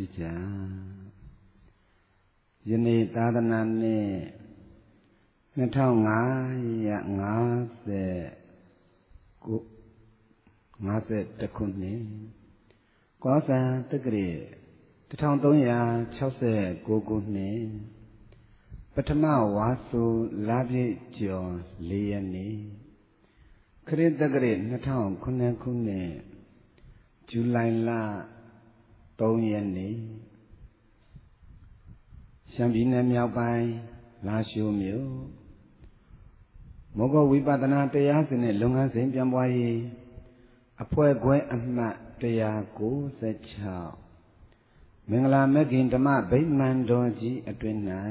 bija yini tadana ne 2550 ခုနှစ်ကောဇန်တက္ကရာ1369ခုနှစ်ပထမဝါဆိုလပြည့်ကျော်4ရက်နေ့ခရစ်တက္ကရာ2009ခုနှစ်ဇူလိုင်လ3ရက်နေ့ရှမ်းပြည်နယ်မြောက်ပိုင်းလာရှိုးမြို့မောဂဝိပဿနာတရားစဉ်နဲ့လုပ်ငန်းစဉ်ပြန်ပွားရေးအဖွဲ့ခွဲအမှတ်196မင်္ဂလာမဂ္ဂင်ဓမ္မဗိမာန်တော်ကြီးအတွင်၌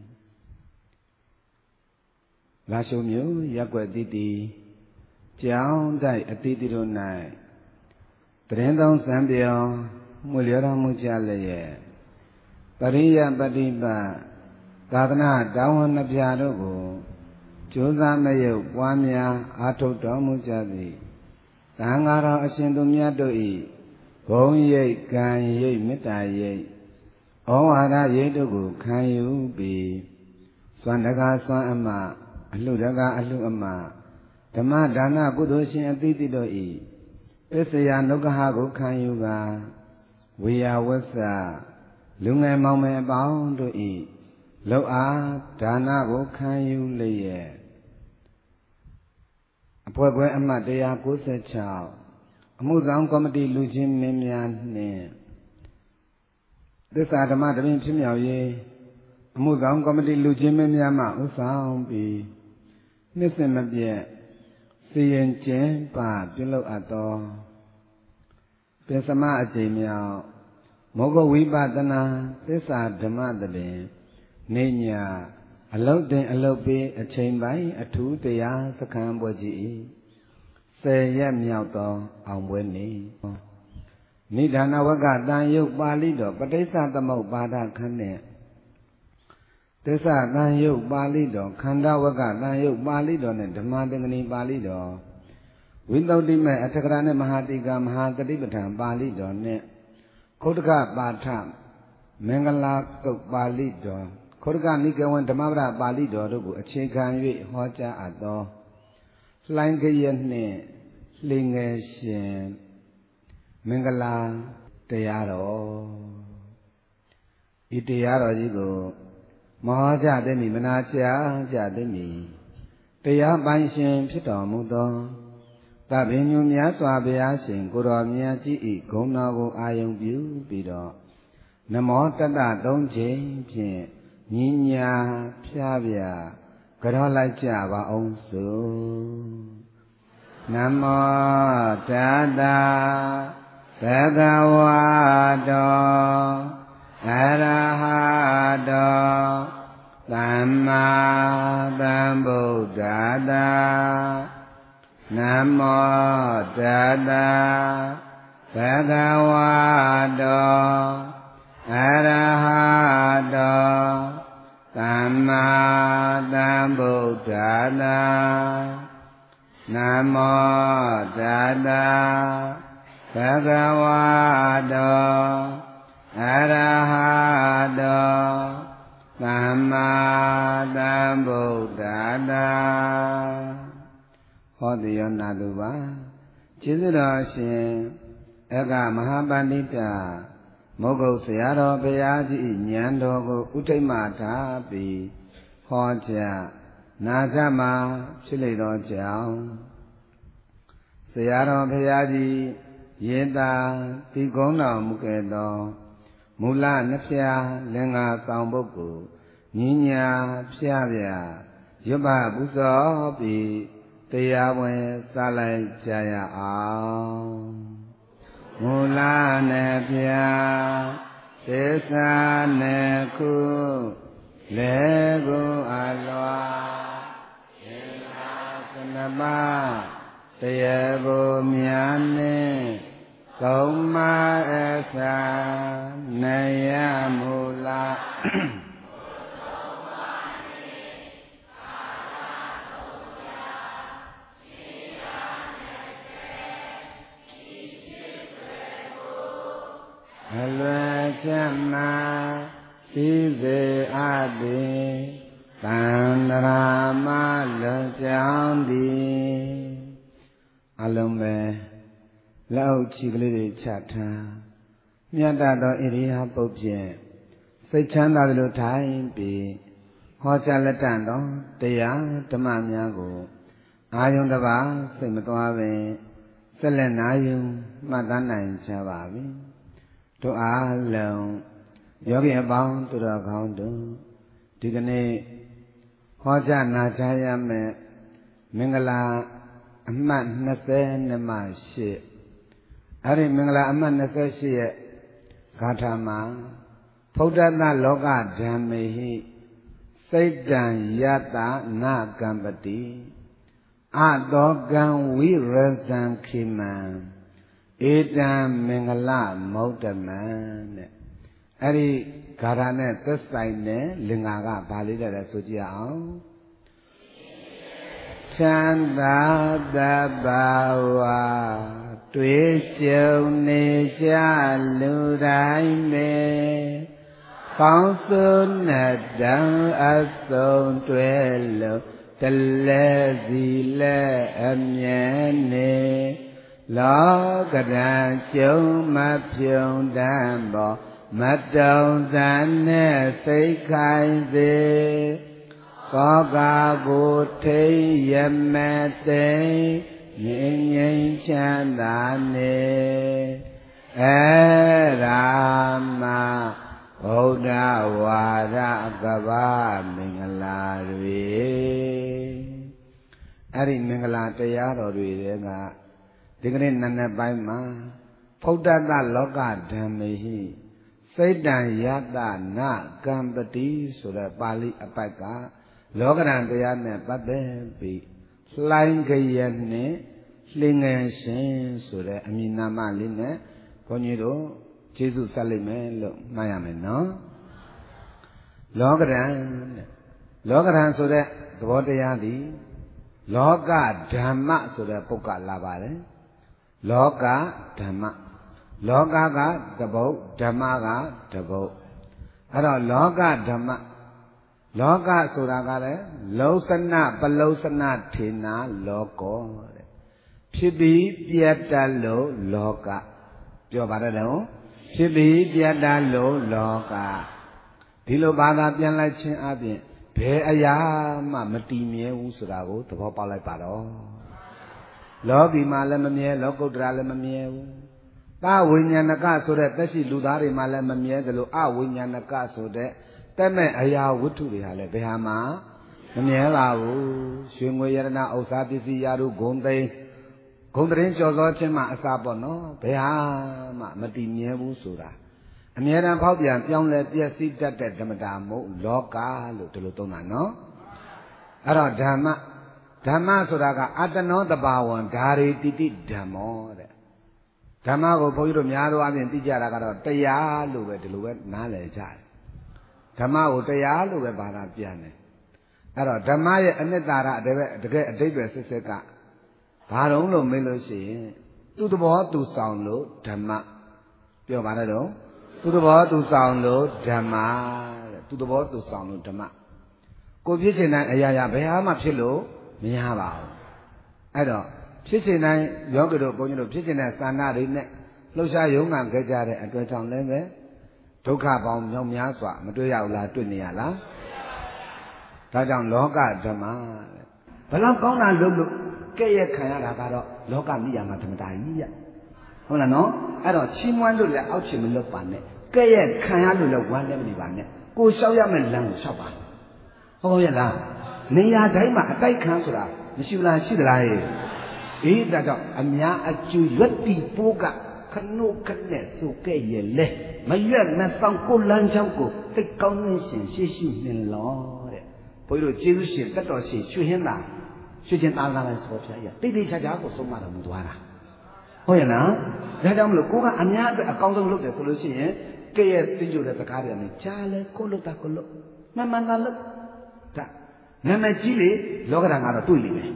လာရှိုးမြို့ရပ်ကွက်တိတိကျောင်းတိုက်အတိတိတို့၌တရင်သုံးစံပြောင်းမှုလျော်တော်မူကြလျက်ပရိယပฏิပတ်သာသနာတာဝန်နှပြတို့ကိုကြိုးစားမယုတ်ပွားများအားထုတ်တော်မူကြသည်သံဃာတော်အရှင်သူမြတ်တို့၏ဘုံရိပ်ကံရိပ်မေတ္တာရိပ်ဩဝါဒရိပ်တို့ကိုခံယူပြီးစွမ်းတကားစွမ်းအမအလှတကားအလှအမဓမ္မဒါနကုသိုလ်ရှင်အသီးသီးတို့၏ပစ္စယနုက္ခကိုခံယူကာဝေယဝဆလူငယ်မောင်မယ်အပေါင်းတို့၏လောက်အားဒါနကိုခံယူလျက်အဖွဲ့ခွဲအမှတ်196အမှုဆောင်ကော်မတီလူချင်းမင်းများနှင့်သစ္စာဓမ္မတပင်ဖြစ်မြောက်ရေးအမှုဆောင်ကော်မတီလူချင်းမင်းများမှဥဆောင်ပြီးနှစ်စဉ်မပြတ်စီရင်ကျင်းပပြုလုပ်အပ်သောပစ္စမအကျိန်မြောက်မောဂဝိပဿနာသစ္စာဓမ္မတပင်နေညာအလုတ်တင်အလုတ်ပေးအချိန်ပိုင်းအထူးတရားစခန်းပွဲကြီး10ရက်မြောက်သောအောင်ပွဲနေ့နိဒာနဝကတန်ယုတ်ပါဠိတော်ပဋိစ္စသမုပ္ပါဒခန်းနဲ့သစ္စာတန်ယုတ်ပါဠိတော်ခန္ဓာဝကတန်ယုတ်ပါဠိတော်နဲ့ဓမ္မသင်္ကနီပါဠိတော်ဝိသုဒ္ဓိမေအထကရာနဲ့မဟာတိကမဟာတတိပဋ္ဌာန်ပါဠိတော်နဲ့ခုတ်တကပါဋ္ဌမင်္ဂလာကုတ်ပါဠိတော်ခုတ်တကနိကေဝံဓမ္မပဒပါဠိတော်တို့ကိုအခြေခံ၍ဟောကြားအပ်သောလှိုင်းကရက်နှင့်လှိငယ်ရှင်မင်္ဂလာတရားတော်ဤတရားတော်ကြီးကိုမဟောကြားသည်မနာကြားကြသည်တရားပိုင်ရှင်ဖြစ်တော်မူသောသဗ္ဗညုမြတ်စွာဘုရားရှင်ကိုတော်မြတ်ကြီး၏ဂုဏ်တော်ကိုအာယုံပြုပြီးတော့နမောတတ္တ3ချိန်ဖြင့်ညီညာဖြားပြကြောလိုက်ကြပါအောင်စို့နမောတတ္တဘဂဝတောအရဟတောသမ္မာသမ္ဗုဒ္ဓတ္တနမောတတ္တဘဂဝတောအရဟတောသမ္မာသမ္ဗုဒ္ဓတ္တနမောတတ္တဘဂဝတောအရဟတောသမ္မာသမ္ဗုဒ္ဓတ္တဟောတိယောနာတုပါကျေးဇူးတော်ရှင်အက္ခမဟာပန္တိတမောဂုတ်ဆရာတော်ဘုရားကြီးဉာဏ်တော်ကိုဥထိတ်မှထားပြီးဟောကြားနာကြမှာဖြစ်လေသောကြောင့်ဆရာတော်ဘုရားကြီးယေတာတိကုံးတော်မူခဲ့သောမူလနှစ်ဖြာလင်္ကာဆောင်ပုဂ္ဂိုလ်ညီညာဖြားပြရွတ်ပပူဇော်ပြီးတရားဝင်စလိုက်ကြရအောင်မူလနှစ်ဖြာသစ္စာနှစ်ခုလေကိုအလွာသင်္ဃာသနပါတရားကိုမြတ်နဲ့ကုံမအသနေယမူလအလွယ် chama Sise adi Tandara lo chang di Alumbe Lau chigli chata Nyata do iriha popye Sai chanda lo thai pi Ho cha latan do Taya dhamma mya ko Ayong taba sai matwa be Set let na yung Mata nain cha ba bi To a long Yogi abang to the account do Digane Ho cha na cha ya me Mingala Amat nase nema shi Ari mingala amat nase shi ye Gathama Phaudata loka dhammehi Saitan yata na kampati Adogan virasan khiman Etam mingala maudaman Ari garane tasai ne lingaga bali da soji aung Chanda dabawa Tui chiu ni cha lu dai me Phóng sư nè đăng ác sông tuệ lộ Tà lê dì lê âm nhé nê Ló gà đà châu mát phiêu đàm bò Mát đầu gián nè xây khai dê Có gà bù thế yếm mẹ tế Nhìn nhìn chán đà nê Ê rà mà Buddha Vada Gava Mingala Rui Ari Mingala Tayaro Rui Rega Digane Nana Baima Buddha Da Loka Dhammehi Saitan Yata Na Kampati Sura Pali Apaka Lokaran Tayane Padepi Lain Gayane Lingan Shin Sura Aminama Line Konyido Jesus Salime lo mayame no Lokaran so that the water yadi Loka Dhamma so that Poka Lavare Loka Dhamma Loka ga the boat Dhamma ga the boat Ado Loka Dhamma Loka Suragale Losana Palosana Tina Loko Chibi Pieta Lo Loka Yo Badalo Chibi Piada Lo Loka Dilo Bada Pian Lai Chin Abin Pe Ayama Matimie Usurago the Papa Lai Pado Logi Malamamie Loco Dralamamie Ta Winyanaka so that Tashi Ludari Malamamie the Lo A Winyanaka so that Teme Aya Wuturi Hale Behama Mamiela Shungwayana Osabisi Yaru Gonde Gondrin Jozo Chima Asabono Behama Matimie Usura Amira Paupian Pion let Piasi that Damadamo Loka Lutulutona no Ara Dhamma Suraga Atano the Bawan Dari Titi Damo Dhamma go Poyo Miaro and Tijara Taya Luet Luet Nale Jai Dhamma Utaya Luet Bara Piane Ara Dhamma Anetara the David Siseka Baron lo Melosi to the board to sound low Dhamma Pio Barado to the board to sound low Dhamma to the board to sound low Dhamma Go Pichina Ayaya Behama Pilo Mihava I don't Pichina Yogo Bonino Pichina Sana Rine Losa Young and Gajare at Wettown Leme Toka Bomb Yom Yaswa Maduya La Tuniala Tajam Loka Dhamma Balam Kona Lulu Kaya Kayara Garo, Loka Mia Matamaya. Hola no? I don't Chimwan to the Ouchim Lopane. Kaya Kayala one everybody. Go show ya and Lang Shapa. Oh, yeah. Nia Daima, a tight counsellor, the Shula Shidrai. Eat that Amia at you, let people got canoe cadet so gay le. My young man found cool lunchuncle, take combination, she in law. For your Jesus, that was she, shoot him now. 学见大家来说起来，对对恰恰我说嘛的不多啦。好呀呢，大家我们国家安家的高中录的说了些，给也对就的这家人呢，家来过路打过路，慢慢的录，对，慢慢积累，老个人家的对里面，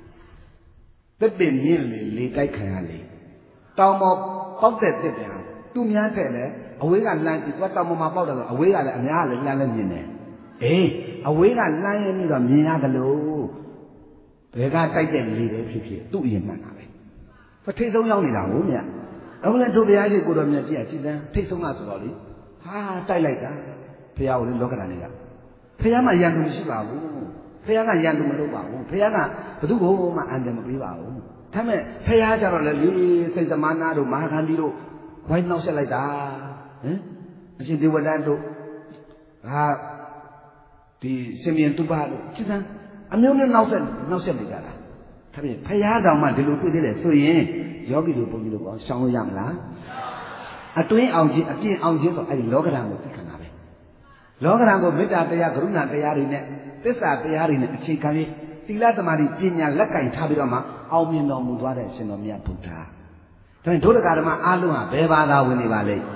这边面里理解看下来，到么包在这边， tu mian thế này away cả lan chỉ có tao mà bao giờ away cả là nhà là lan lên nhìn này away cả lan như là miên cái lô về cái tay chân gì đấy phía tu yên mà này phải thấy giống nhau này là không nhỉ ông lên tu bây giờ cô đồng nhận chị đấy thấy giống nào rồi đi tay lại cả bây giờ lên đó cái này cả bây giờ mà yên cũng chỉ bảo bây giờ là yên cũng đâu bảo bây giờ là cái thứ cô mà ăn được mà bị bảo thế mà bây giờ cho nó là đi xây dựng mana rồi mà khăn đi rồi quay nó sẽ lại ta xin đi vào đây rồi thì xem miền tu ba rồi chứ sao anh nếu nó sẽ đi ra thế mà bây giờ đâu mà thì lúc cái đấy suy nghĩ gió cái điều bông điều xong rồi làm lá tuyến ông chỉ rồi anh lo cái nào cũng thích nào vậy lo cái nào cũng biết là bây giờ cũng là bây giờ đi nè tết xa bây giờ đi nè chỉ cái tí lát mà đi tiền nhà lắc cảnh thà bây giờ mà ông miền đông muốn qua đây xin ông nhà phụ ta cho nên đối với cái mà alo à bé ba đào viên đi vào đây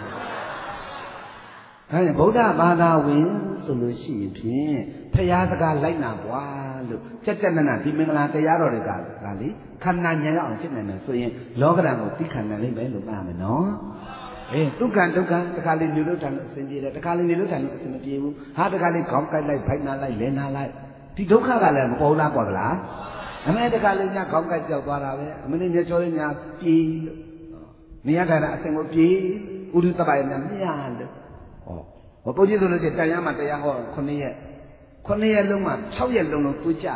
thế nên bố đa ba đào viên số lượng sĩ phiền bây giờ cái lại nào quá được chắc chắn là đi mình làm bây giờ rồi cái lý khăn nan nhảy ở trên này là suy nghĩ lo cái nào cũng tí khăn nan lên bé lúc ba mình nó tu can tất cả lên nhiều thành sinh gì đấy tất cả lên nhiều thành sinh gì vậy tất cả lên cõng cái lại phải na lại lên na lại thì đâu khác cái là một câu la quả là mấy tất cả lên nhà cõng cái chèo qua là vậy mấy nhà cho lên nhà pi nhà cái là sinh một pi uri tập bài nhà nhà được bao nhiêu rồi thì tay mà tay họ con này luôn mà 6 giờ luôn tôi trả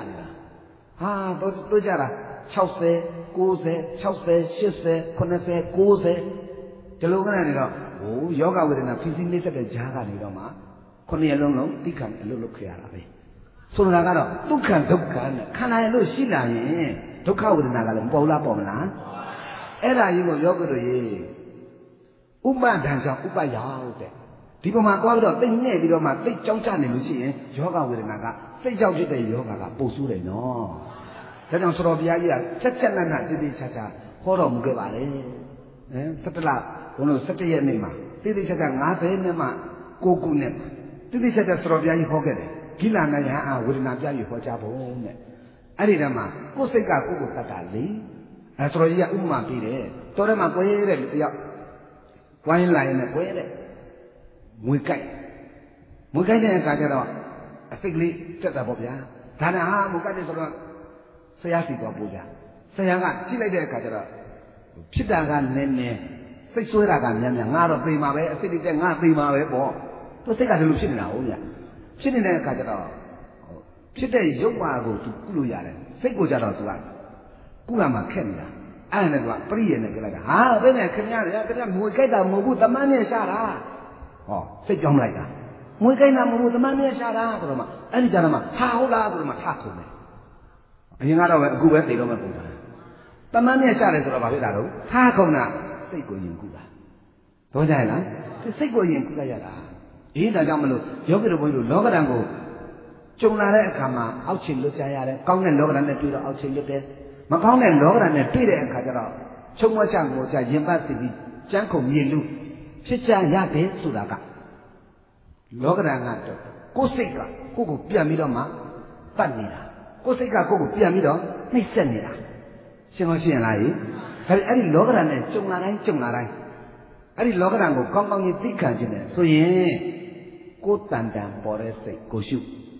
tôi trả là 6 xe 9 xe 6 xe 10 xe 9 xe 9 xe cho lúc cái này đó yoga về là physics này sẽ được giá cả này đó mà con này luôn tí khăn lúc kia là vậy số là cái đó tu khăn khăn này lúc xí là gì tu khâu về là cái bao la bao làအဲ့ဒါကြီးကိုယောဂတို့ရေဥပဒံကြောင့်ဥပရောက်တဲ့ဒီပုံမှာသွားပြီးတော့သိညဲ့ပြီးတော့မှသိကြောင်းချနေလို့ရှိရင်ယောဂဝေဒနာကစိတ်ကြောင့်ဖြစ်တဲ့ယောဂကပို့ဆိုးတယ်နော်ဒါကြောင့်ဆိုတော်ဘုရားကြီးကချက်နက်နက်တိတိချာချာဟောတော်မူခဲ့ပါလေ17လဘုန်းတော်17ရက်နေ့မှာတိတိချာချာ90နှစ်မှ9ခုနဲ့တိတိချာချာဆိုတော်ဘုရားကြီးဟောခဲ့တယ်ဂိလနာယဟန်ဝေဒနာပြပြီးဟောကြားဖို့နဲ့အဲ့ဒီတည်းမှာကိုယ်စိတ်ကကိုယ်ကိုတတ်တာလေဆိုတော့ကြီးကဥပမာပေးတယ်တော်ထဲမှာကွဲတဲ့လူတယောက်ဝိုင်းလာရင်လည်းကွဲတဲ့မွေကြိုက်တဲ့အခါကျတော့အစိတ်ကလေးတက်တာပေါ့ဗျာဒါနဲ့မွေကြိုက်တယ်ဆိုတော့ဆရာစီသွားပို့ကြဆရာကကြည့်လိုက်တဲ့အခါကျတော့ဖြစ်တာကနည်းနည်းစိတ်ဆွဲတာကများများငါတော့သိမှာပဲအစိတ်တက်ငါသိမှာပဲပေါ့သူစိတ်ကဒီလိုဖြစ်နေတာဟုတ်ဗျာဖြစ်နေတဲ့အခါကျတော့ဖြစ်တဲ့ရုပ်ပါကိုသူကုလို့ရတယ်စိတ်ကိုကြတော့သူကကုရမှာခက်နေတာအဲ့နဲ့ကပရိယေနဲ့ကြလိုက်တာဘယ်နဲ့ခင်ဗျားမွေကြိုက်တာမဟုတ်ဘူးတမန်နဲ့ရှာတာစိတ်ကြောင်းလိုက်တာမွေကြိုက်တာမဟုတ်ဘူးတမန်နဲ့ရှာတာဆိုတော့မှအဲ့ဒီကြတော့မှဟုတ်လားဆိုတော့မှထခုံတယ်အရင်ကတော့ပဲအခုပဲသိတော့မှပုံတာတမန်နဲ့ရှာတယ်ဆိုတော့ဘာဖြစ်တာတော့ထခုံတာစိတ်ကိုယဉ်ကူတာတော့ကြရလားစိတ်ကိုယဉ်ကူလိုက်ရတာဒါကြောင့်မလို့ယောဂီတို့ဘုန်းကြီးတို့လောကဓာတ်ကိုကြုံလာတဲ့အခါမှာအောက်ခြေလွတ်ကြရတယ်ကောင်းတဲ့လောကဓာတ်နဲ့တွေ့တော့အောက်ခြေလွတ်တယ်မကောင်းတဲ့လောကဓာတ်နဲ့တွေ့တဲ့အခါကျတော့ချုပ်မချကိုချရင်ပတ်စီပြီးကြမ်းခုန်မြင်လူဖြစ်ကြရတယ်ဆိုတာကလောကဓာတ်ကတော့ကိုယ်စိတ်ကကိုယ့်ကိုပြန်ပြီးတော့မှပတ်နေတာကိုယ်စိတ်ကကိုယ့်ကိုပြန်ပြီးတော့နှိမ့်ဆက်နေတာရှင်းလားဒါပေမဲ့အဲ့ဒီလောကဓာတ်နဲ့ကြုံလာတိုင်းအဲ့ဒီလောကဓာတ်ကိုကောင်းကောင်းကြီးသိခံခြင်းနဲ့ဆိုရင်ကိုယ်တန်တန်ပေါ်တဲ့စိတ်ကိုရှု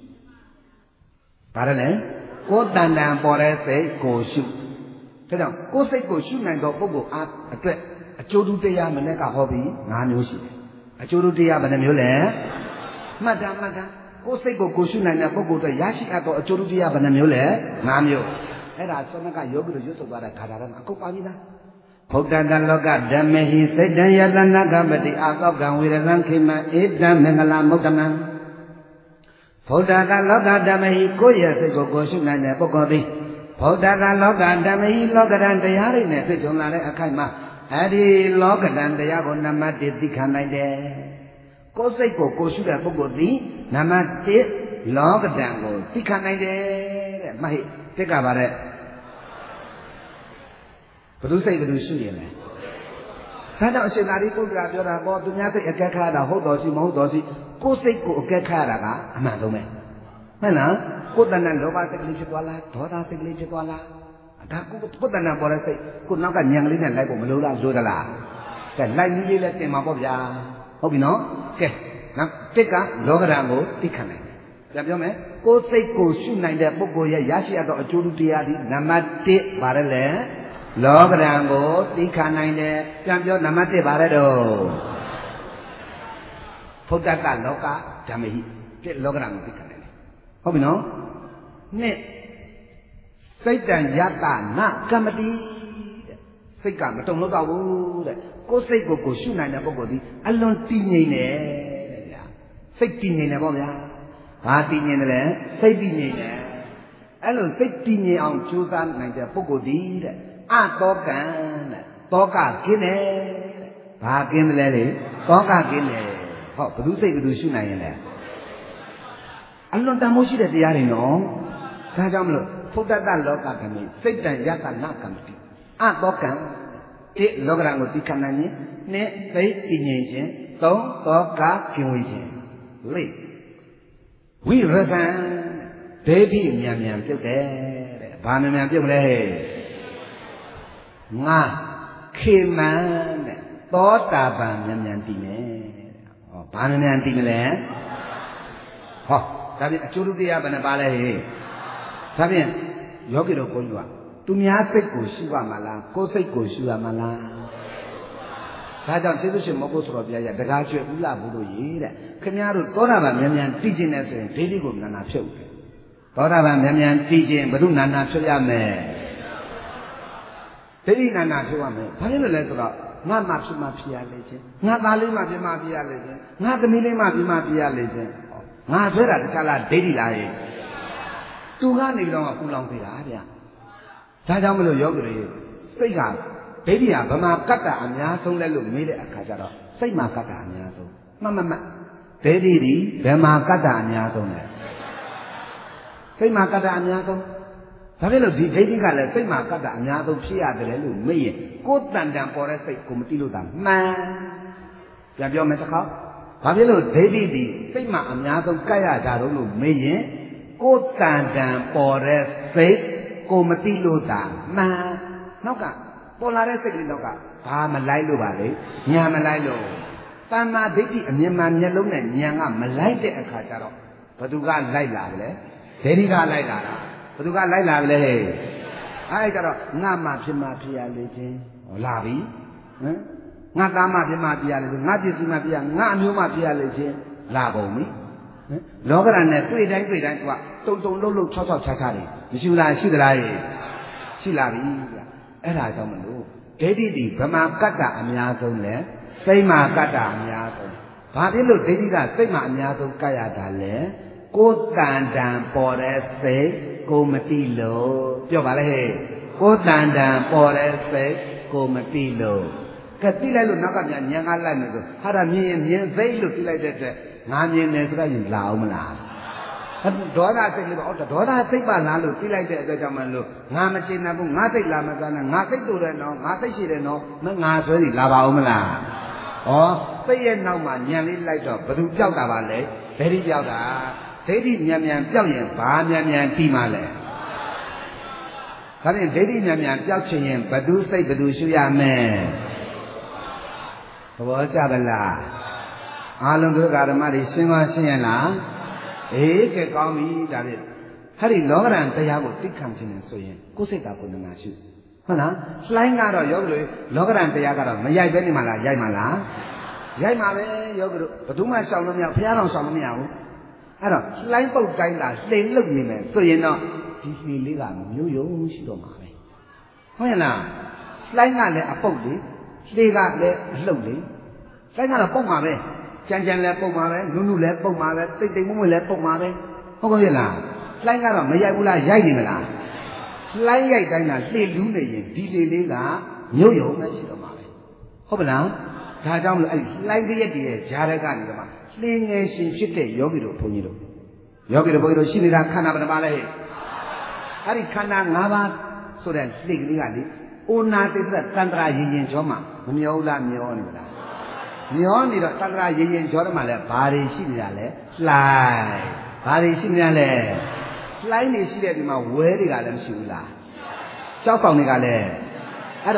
ဘာလဲကိုယ်တန်တန်ပေါ်တဲ့စိတ်ကိုရှုဒါကြောင့်ကိုယ်စိတ်ကိုရှုနိုင်သောပုဂ္ဂိုလ်အားအတွက်အကျိုးတူတရားမနေ့ကဟောပြီး5မျိုးရှိတယ်အကျိုးတူတရားဘယ်နှမျိုးလဲမှတ်တာကိုယ်စိတ်ကိုကိုရှုနိုင်တဲ့ပုဂ္ဂိုလ်အတွက်ရရှိအပ်သောအကျိုးတူတရားဘယ်နှမျိုးလဲ5မျိုးအဲ့ဒါဆွမ်းကယောဂီတို့ရွတ်ဆိုသွားတဲ့ခါတာကအကုန်ပါပြီလားဗုဒ္ဓတလောကဓမ္မဟိစိတ်တံယတနာကပတိအာကောကံဝေရဇံခိမံဧတံမင်္ဂလာမုဒ္ဓမံဗုဒ္ဓကလောကဓမ္မဟိကိုယ့်ရဲ့စိတ်ကိုကိုရှုနိုင်တဲ့ပုဂ္ဂိုလ်သည်ဗုဒ္ဓကလောကဓမ္မဟိလောကဓာတ်တရားတွေနဲ့တွေ့ကြုံလာတဲ့အခိုက်မှာအဲ့ဒီလောကဓာတ်တရားကိုနံပါတ်1သိခံနိုင်တယ်ကိုယ်စိတ်ကိုကိုရှုတဲ့ပုဂ္ဂိုလ်သည်နံပါတ်1လောကဓာတ်ကိုသိခံနိုင်တယ်တဲ့မှတ်ဟိတစ်ကပါတဲ့ဘုသူစိတ်ဘုသူရှုရင်လဲဒါကြောင့်အရှင်သာရိပုတ္တရာပြောတာပေါ့သူများစိတ်အကဲခါတာဟုတ်တော်ရှိမဟုတ်တော်ရှိကိုယ်စိတ်ကိုအကဲခါတာကအမှန်ဆုံးပဲဟုတ်လားကိုယ်တဏ္ဍလောဘစိတ်ကလေးဖြစ်သွားလားဒေါသစိတ်ကလေးဖြစ်သွားလားဒါကိုယ်တဏ္ဍပေါ်တဲ့စိတ်ကိုနောက်ကညံကလေးနဲ့လိုက်ဖို့မလိုလားလိုသလား cái lại như là tiền mà bao giờ không biết nó cái nè tất cả lo cái rằng của tích khăn này làm cho mấy cô xây cô su này để bốc cô giá trị ở chỗ đi đi nằm tê bà đây lẽ lo cái rằng của tích khăn này để làm cho nằm tê bà đây đâu phật đạt cả lo cả chả mấy cái lo cái rằng tích khăn này không biết nó nè xây tàn giá ta na cam đi xây cả mà trong nó đâu đấy cô xây cô su này để bốc cô đi anh luôn tin nhỉ nè xây tin nhỉ nè bao giờ bà tin nhỉ nè xây tin nhỉ nè anh luôn xây tin nhỉ ông chú san này để bốc cô đi đấy to cả cái này bà cái này đấy to cả cái này họ bự xây bự su này nè anh luôn ta muốn gì để đi ăn nó sao cho mình phúc đất ta lo cả cái này xây tàn giá ta na cam đi to cả cái lo cái nào cũng khăn này nè xây tin nhỉ chứ to cả cái gì chứ lấy vi rơ ra để đi nhảm tiêu đấy bà nhảm tiêu đấy nga khi mà to ta bà nhảm tí này bà nhảm tí này hả sao vậy chú lúc đi à bên bà này sao vậy yogi đâu coi nữa tu nhà xây cổ suy mà là cô xây cổ suy mà là sao chẳng chế độ sinh một số rồi bây giờ đại gia chuyện cũng là bù đồ gì đấy cái nhà rồi to ra mà nhảm tí trên này rồi thế đi cũng là nạp phiếu to ra mà nhảm tí trên bắt đầu nạp phiếu ra mẹ thế đi nạp phiếu ra mẹ phải là lấyตัวngã mà phiếu mà phiếu lấy chứ ngã ta lấy mà phiếu lấy chứ ngã tụi mình lấy mà phiếu lấy chứ ngã rồi là chắc là thế đi lại tu ngã này đâu mà cũng lòng gì đó vậy sao chẳng mới được yogi rồi xây cả thế đi à mà cắt cả anh nhá xong lại luôn mấy đấy cả cho đó xây mà cắt cả anh nhá xong mà thế đi mà cắt cả anh nhá xong này xây mà cắt cả anh nhá xong sao biết được thế đi cả là xây mà cắt cả anh nhá xong phía à đấy luôn mấy vậy cố tàn đàn bỏ ra xây cũng tí luôn mà làm cho mấy sao sao biết được thế đi xây mà anh nhá xong cái à ra luôn mấy vậy cố tàn đàn bỏ ra xây cũng tí luôn mà nó cả bỏ lại đấy xây nó cả bà mà lấy luôn bà đấy nhà mà lấy luôn ta mà đấy thì anh mà nhà lúc này nhà ngà mà lấy đấy ở khá đó bà tu ga lấy lại đấy thế đi ga lấy lại bà tu ga lấy lại đấy ai cho đó ngà mà phía lấy chứ là bí ngà ta mà phía lấy ngà chỉ mà phía ngà nhiều mà phía lấy chứ là bổng mỹ đó cái này tuổi đánh quá tung lúc chó cha đi siêu là siêu là bíအဲ့ဒါကြောင့်မလို့ဒိဋ္ဌိတိဗမာကတ္တအများဆုံးလဲစိတ်မာကတ္တအများဆုံးဘာဖြစ်လို့ဒိဋ္ဌိကစိတ်မာအများဆုံးကတ်ရတာလဲကိုယ်တန်တန်ပေါ်တဲ့စိတ်ကိုမတိလို့ပြောပါလေဟဲ့ကိုယ်တန်တန်ပေါ်တဲ့စိတ်ကိုမတိလို့ကတိလိုက်လို့နောက်ကမြန်ဉာဏ်ကလိုက်မယ်ဆိုဟာဒါမြင်စိတ်လို့တိလိုက်တဲ့အတွက်ငါမြင်တယ်ဆိုတော့ရင်လာအောင်မလားဒေါသစိတ်လေးပေါ့ဒေါသစိတ်ပါလားလို့သိလိုက်တဲ့အတွက်ကြောင့်မလို့ငါမချင်နိုင်ဘူးငါစိတ်လာမစားနဲ့ငါစိတ်တူတယ်နော်ငါစိတ်ရှိတယ်နော်ငါဆွဲစီလာပါဦးမလားဩစိတ်ရဲ့နောက်မှာညံလေးလိုက်တော့ဘယ်သူပြောက်တာပါလဲဒိဋ္ဌိပြောက်တာဒိဋ္ဌိမြန်ပြောက်ရင်ဘာမြန်တီးမှလဲဒါဖြင့်ဒိဋ္ဌိမြန်ပြောက်ချင်ရင်ဘယ်သူစိတ်ဘယ်သူရှုရမယ်သဘောကျပါလားအားလုံးတို့ဓမ္မတွေရှင်းသွားရှင်းရလားအေးကဲကောင်းပြီဒါဖြင့်ဟဲ့ဒီလောကရန်တရားကိုသိခံခြင်းနဲ့ဆိုရင်ကိုယ်စိတ်သာကိုယ်နာရှုဟုတ်လားလှိုင်းကတော့ယောဂီတို့လောကရန်တရားကတော့မရိုက်ပဲနေမှာလားရိုက်မှာလားရိုက်မှာပဲယောဂီတို့ဘယ်သူမှရှောင်လို့မရဘုရားတော်ရှောင်လို့မရဘူးအဲ့တော့လှိုင်းပုတ်တိုင်းလာလှိမ်လုတ်နေမယ်ဆိုရင်တော့ဒီလှိမ်လေးကမျိုးယုံရှိတော့မှာပဲဟုတ်ရဲ့လားလှိုင်းကလည်းအပုတ်လေလှေကလည်းအလှုပ်လေလှိုင်းကတော့ပုတ်မှာပဲကြမ်းလည်းပုတ်မှာပဲနုလည်းပုတ်မှာပဲတိတ်မွေ့လည်းပုတ်မှာပဲဟုတ်ကဲ့လားလှိုင်းကတော့မရိုက်ဘူးလားရိုက်နေမလားလှိုင်းရိုက်တိုင်းကလှေလူးနေရင်ဒီလေလေးကမြို့ရုံနဲ့ရှိတော့မှာပဲဟုတ်ပလားဒါကြောင့်မလို့အဲ့လှိုင်းတရက်တည်းရဲ့ဂျားရက်ကနေတော့လှေငယ်ရှင်ဖြစ်တဲ့ယောဂီတို့ဘုန်းကြီးတို့ဘုန်းကြီးတို့ရှိနေတာခန္ဓာဘယ်နှပါလဲဟဲ့အဲ့ဒီခန္ဓာ၅ပါးဆိုတဲ့လှေကလေးကလေအိုနာတိတ္တတန္တရာရင်ကျော်မှာမမျောဘူးလားမျောနေမလားမျောနေတော့တက္ကရာရင်ကျော်တယ်မှာလဲဘာတွေရှိနေတာလဲလှိုင်းဘာတွေရှိနေတာလဲလှိုင်းနေရှိတဲ့ဒီမှာဝဲတွေကလည်းမရှိဘူးလားကြောက်ဆောင်တွေကလည်းအဲ့တော့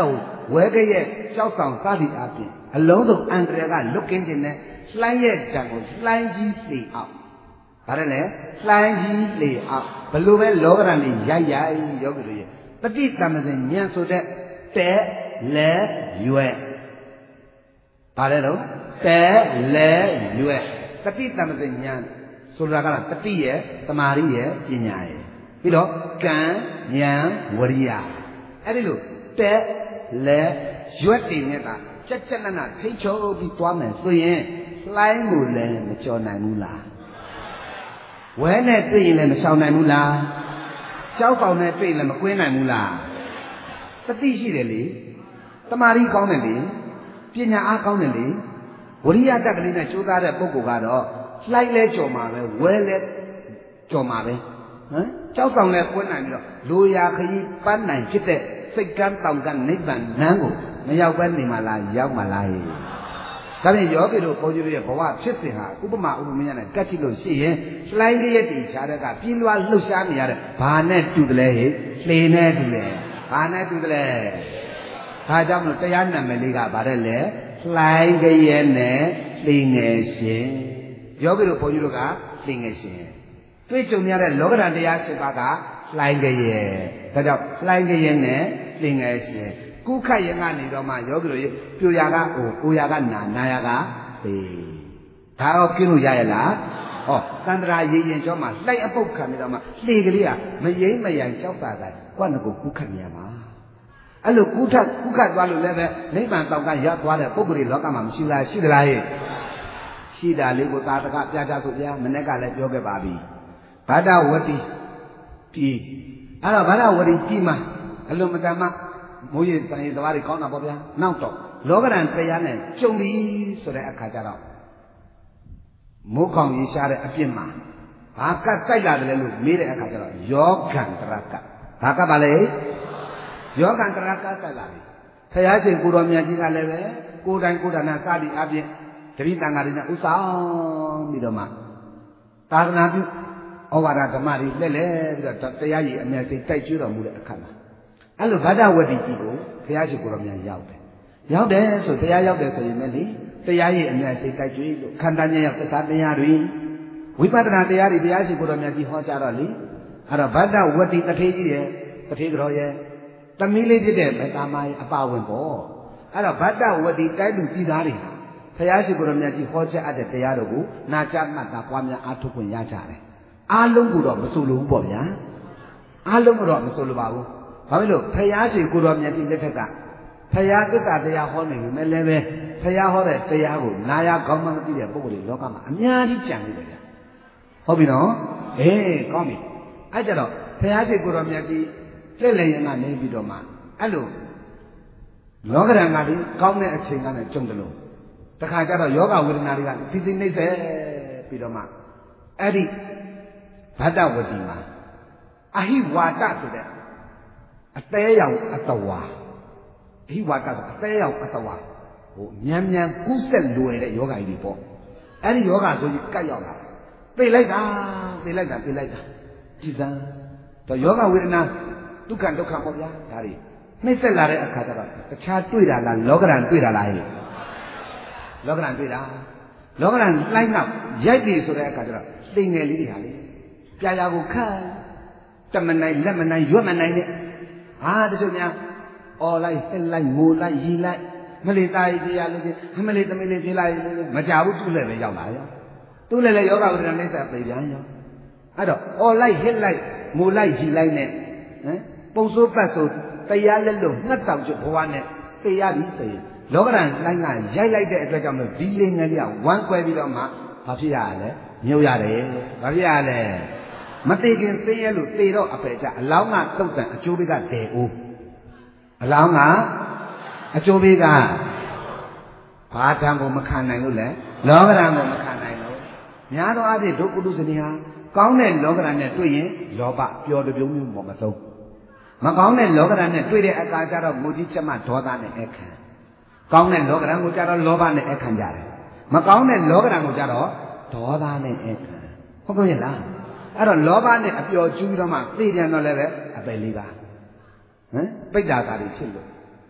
ဝဲကရဲ့ကြောက်ဆောင်စသည်အပြင်အလုံးစုံအန္တရာယ်ကလွတ်ကင်းခြင်းနဲ့လှိုင်းရဲ့တံကိုလှိုင်းကြီးလေအောင်ဗါတယ်လေလှိုင်းကြီးလေအောင်ဘလို့ပဲလောကရန်ကြီးရိုက်ယောဂီတို့ရဲ့တတိတမစဉ်ဉာဏ်ဆိုတဲ့တဲလဲရွယ်ဗါတယ်လို့တဲလဲရွယ်တတိတမစဉ်ဉာဏ်ဆိုတာကတတိရဲ့တမာရီရဲ့ပညာရဲ့ပြီးတော့ကံဉာဏ်ဝရိယအဲ့ဒီလိုတဲလဲရွက်တည်နေတာချက်ချက်နက်နက်ထိချုံပြီးသွားမယ်ဆိုရင်လှိုင်းကိုလည်းမကျော်နိုင်ဘူးလားဝဲနဲ့တွေ့ရင်လည်းမရှောင်နိုင်ဘူးလားရှောက်ဆောင်နဲ့တွေ့ရင်လည်းမကွင်းနိုင်ဘူးလားတတိရှိတယ်လေတမာရီကောင်းတယ်လေပညာအားကောင်းတယ်လေဝရိယတက်ကလေးနဲ့ကြိုးစားတဲ့ပုဂ္ဂိုလ်ကတော့လှိုင်းလဲကြော်မှာပဲဝဲလဲကြော်မှာပဲဟမ်ကြောက်ဆောင်လဲကွင်းနိုင်ပြီးတော့လိုရာခရီးပန်းနိုင်ဖြစ်တဲ့စိတ်ကန်းတောင်ကနိဗ္ဗာန်နန်းကိုမရောက်ပဲနေမှာလားရောက်မှာလားဒါဖြင့်ယောဂီတို့ဘုန်းကြီးတို့ရဲ့ဘဝဖြစ်စဉ်ဟာဥပမာဥပမာနဲ့ကတ်ကြည့်လို့ရှိရင်လှိုင်းကရဲ့တည်ချတဲ့ကပြင်းလွှားလှုပ်ရှားနေရတဲ့ဘာနဲ့တူတယ်လဲဟိလှေနဲ့တူတယ်ဘာနဲ့တူတယ်လဲဒါကြောင့်မလို့တရားနာမည်လေးကဗါတဲ့လေလှိုင်းကရဲ့နဲ့လှေငယ်ရှင်ယောဂီတို့ဘုန်းကြီးတို့ကလှေငယ်ရှင်တွေ့ကြုံရတဲ့လောကဓာတ်တရား7ပါးကလှိုင်းကရဲ့ဒါကြောင့်လှိုင်းကရဲ့နဲ့လှေငယ်ရှင်ကုခတ်ရင်ကနေတော့မှယောဂီတို့ပြူရာကအိုရာကနာရာကပေဒါတော့ပြလို့ရရလားဟောတန္တရာရေရင်ကျော်မှာလှိုက်အပုတ်ခံပြီးတော့မှလှေကလေးကမယိမ့်မယိုင်ကြောက်တာကကိုယ့်ငါကိုကုခတ်နေရမှာအဲ့လိုကုခတ်သွားလို့လည်းပဲနိဗ္ဗာန်တောင်ကရောက်သွားတဲ့ပုဂ္ဂိုလ်လောကမှာမရှိလားရှိသလားဟဲ့ရှိတာလေးကိုသာတကပြကြဆိုဗျာမနေ့ကလည်းပြောခဲ့ပါပြီဗဒဝတိပြည်အဲ့တော့ဗဒဝတိပြည်မှာအလုံးမတန်မှမိုးရေတန်ရေသွားတွေကောင်းတာပေါ့ဗျာနောက်တော့လောကရန်တရားနဲ့ကြုံပြီဆိုတဲ့အခါကျတော့မိုးခေါင်ရေရှားတဲ့အပြစ်မှာဘာကတ်တိုက်လာတယ်လို့မေးတဲ့အခါကျတော့ယောဂန္တရကဘာကတ်ပါလဲယောဂန္တရကတိုက်လာပြီဖယားရှင်ကိုတော်မြတ်ကြီးကလည်းပဲကိုယ်တိုင်ကိုယ်တဏ္ဍစသည်အပြင်တတိတန်ဃာတွေနဲ့ဥဆောင်ပြီးတော့မှသာသနာပြုဩဝါဒဓမ္မတွေလက်လဲပြီးတော့တရားရည်အမြတ်စိတ်တိုက်ကျွေးတော်မူတဲ့အခါမှာအဲ့လိုဗဒဝတိကြီးကိုဘုရားရှိခိုးတော်များရောက်တယ်ဆိုတရားရောက်တယ်ဆိုရင်လည်းလေတရားရည်အမြတ်စိတ်တိုက်ကျွေးလို့ခန္ဓာဉာဏ်ရောက်သစ္စာတရားတွေဝိပဿနာတရားတွေဘုရားရှိခိုးတော်များကြီးဟောကြားတော့လေအဲ့တော့ဗဒဝတိတထေးကြီးရဲ့တထေးကြော်ရဲ့သမီးလေးဖြစ်တဲ့မေတ္တာမရဲ့အပါဝင်ပေါ့အဲ့တော့ဗဒဝတိတိုက်လူပြည်သားတွေဟာဘုရားရှိခိုးတော်များကြီးဟောကြားအပ်တဲ့တရားတော်ကိုနာကြားမှတ်တာပွားများအားထုတ်ခွင့်ရကြတယ်အားလုံးကိုတော့မဆိုလိုဘူးပေါ့ဗျာအားလုံးကတော့မဆိုလိုပါဘူးဘာဖြစ်လို့ဖယားရှင်ကိုတော်မြတ်ကြီးလက်ထက်ကဖယားသစ္စာတရားဟောနေပြီမဲ့လည်းပဲဖယားဟောတဲ့တရားကိုနာရကောင်းမှမသိတဲ့ပုဂ္ဂိုလ်တွေလောကမှာအများကြီးကြံနေတယ်ဗျဟုတ်ပြီနော်အေးကောင်းပြီအဲ့ကြတော့ဖယားရှင်ကိုတော်မြတ်ကြီးလက်လည်းရင်ကနေပြီးတော့မှအဲ့လိုလောကရန်ကလေးကောင်းတဲ့အချိန်ကလည်းကြုံတယ်လို့တခါကျတော့ယောဂဝေဒနာတွေကဖိစိနှိမ့်ဆက်ပြီးတော့မှအဲ့ဒီဗဒဝတိမှာအဟိဝါဒဆိုတဲ့အသေးရောင်အတဝါအဟိဝါဒဆိုအသေးရောင်အတဝါဟိုမြန်ကူးဆက်လွယ်တဲ့ယောဂါကြီးတွေပေါ့အဲ့ဒီယောဂါဆိုကြီးကတ်ရောက်လာသိလိုက်တာကြည်စမ်းတော့ယောဂဝေဒနာဒုက္ခပေါ့ဗျာဒါတွေနှိမ့်ဆက်လာတဲ့အခါကျတော့တခြားတွေ့တာလားလောကရန်တွေ့တာလားဟဲ့လောကရန်တွေ့တာလောကရန်လှိုင်းနောက်ရိုက်ပြီဆိုတဲ့အခါကျတော့သိငယ်လေးတွေဟာလေပြာရာကိုခတ်တမနိုင်လက်မနိုင်ရွက်မနိုင်နဲ့ဟာတချို့များအော်လိုက်ဟစ်လိုက်ငိုလိုက်ရီလိုက်မလေးသားကြီးတရားလို့ချင်းမလေးသမီးလေးပြေးလိုက်မကြဘူးသူ့လည်းပဲရောက်လာရောသူ့လည်းယောဂဝိဒနာနှိစ္စပြေးပြန်ရောအဲ့တော့အော်လိုက်ဟစ်လိုက်ငိုလိုက်ရီလိုက်နဲ့ဟမ်ပုံစိုးပတ်ဆိုတရားလက်လို့ငှက်တောင်ကျဘဝနဲ့တရားပြီးဆိုရင်လောကရန်လိုင်းကရိုက်လိုက်တဲ့အတွက်ကြောင့်မို့ဒီလေးငယ်လေးကဝမ်းကွဲပြီးတော့မှဘာဖြစ်ရလဲမြုပ်ရတယ်ဘာဖြစ်ရလဲမသိခင်သိရလို့သေတော့အပယ်ကြအလောင်းကတုတ်တန်အကျိုးပေးကဒဲအိုးအလောင်းကအကျိုးပေးကဘာတံကိုမခံနိုင်လို့လဲလောကရန်ကိုမခံနိုင်လို့များသောအားဖြင့်ဒုက္ခတုဇနီဟာကောင်းတဲ့လောကရန်နဲ့တွေ့ရင်လောဘပျော်တပြုံးမျိုးမဆုံးမကောင်းတဲ့လောကရန်နဲ့တွေ့တဲ့အခါကျတော့ငိုကြီးချက်မှဒေါသနဲ့အခါကောင်းတဲ့လောကရန်ကိုကြတော့လောဘနဲ့အခါကြတယ်မကောင်းတဲ့လောကရန်ကိုကြတော့ဒေါသနဲ့အခါဟုတ်ကဲ့လားအဲ့တော့လောဘနဲ့အပျော်ကျူးပြီးတော့မှသိပြန်တော့လည်းပဲအပယ်လေးပါဟမ်ပိဋ္ဌာသာတွေဖြစ်လို့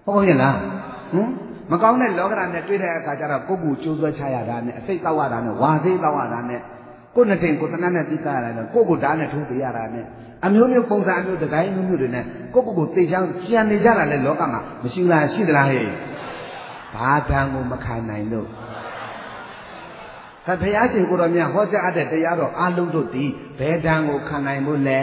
ဟုတ်ရဲ့လားမကောင်းတဲ့လောကဓာတ်နဲ့တွေ့တဲ့အခါကျတော့ကိုယ့်ကိုယ်ကျိုးဆွဲချရတာနဲ့အစိတ်တောက်ရတာနဲ့ဝါသေးတောက်ရတာနဲ့ကိုယ်နဲ့တင်ကိုယ်တနတ်နဲ့ပြီးသားရတာနဲ့ကိုယ့်ကိုယ်ဓာတ်နဲ့ထိုးပေးရတာနဲ့အမျိုးမျိုးပုံစံအမျိုးတတိုင်းမျိုးမျိုးတွေနဲ့ကိုယ့်ကိုယ်ကိုသိချမ်းကြံနေကြတာလဲလောကမှာမရှိလားရှိသလားဟဲ့ဘာဓာတ်ကိုမခံနိုင်လို့ဘုရားရှင်ကိုယ်တော်မြတ်ဟောကြားတဲ့တရားတော်အလုံးတို့ဒီဘယ်ဓာတ်ကိုခံနိုင်ဖို့လဲ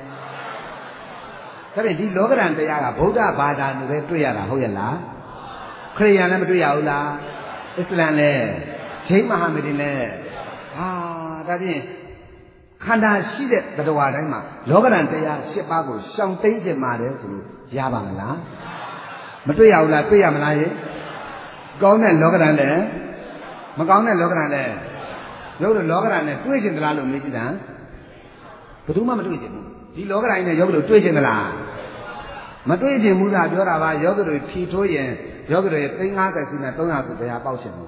ဒါဖြင့်ဒီလောကဓာတ်တရားကဗုဒ္ဓဘာသာနဲ့ပဲတွေ့ရတာဟုတ်ရဲ့လားခရစ်ယာန်လည်းမတွေ့ရဘူးလားအစ္စလာမ်လည်းဂျိမ်းမဟာမဒ်လည်းဒါဖြင့်ခန္ဓာရှိတဲ့တရားတိုင်းမှာလောကဓာတ်တရား၈ပါးကိုရှောင်သိမ့်ခြင်းပါတယ်ဆိုလို့ရပါမလားမတွေ့ရဘူးလားတွေ့ရမလားရေကောင်းတဲ့လောကဓာတ်လည်းမကောင်းတဲ့လောကဓာတ်လည်းရုပ်လောကဓာတ်နဲ့တွေ့ခြင်းသလားလို့မေးကြည့်တာဘယ်သူမှမတွေ့ခြင်းဘူးဒီလောကဓာတ်နဲ့ယောဂီတို့တွေ့ခြင်းသလားမတွေ့ခြင်းဘူးသာပြောတာပါယောဂီတို့ဖြီထိုးရင်ယောဂီတို့ရဲ့350စုနဲ့300စုတရားပေါက်ခြင်းဘူး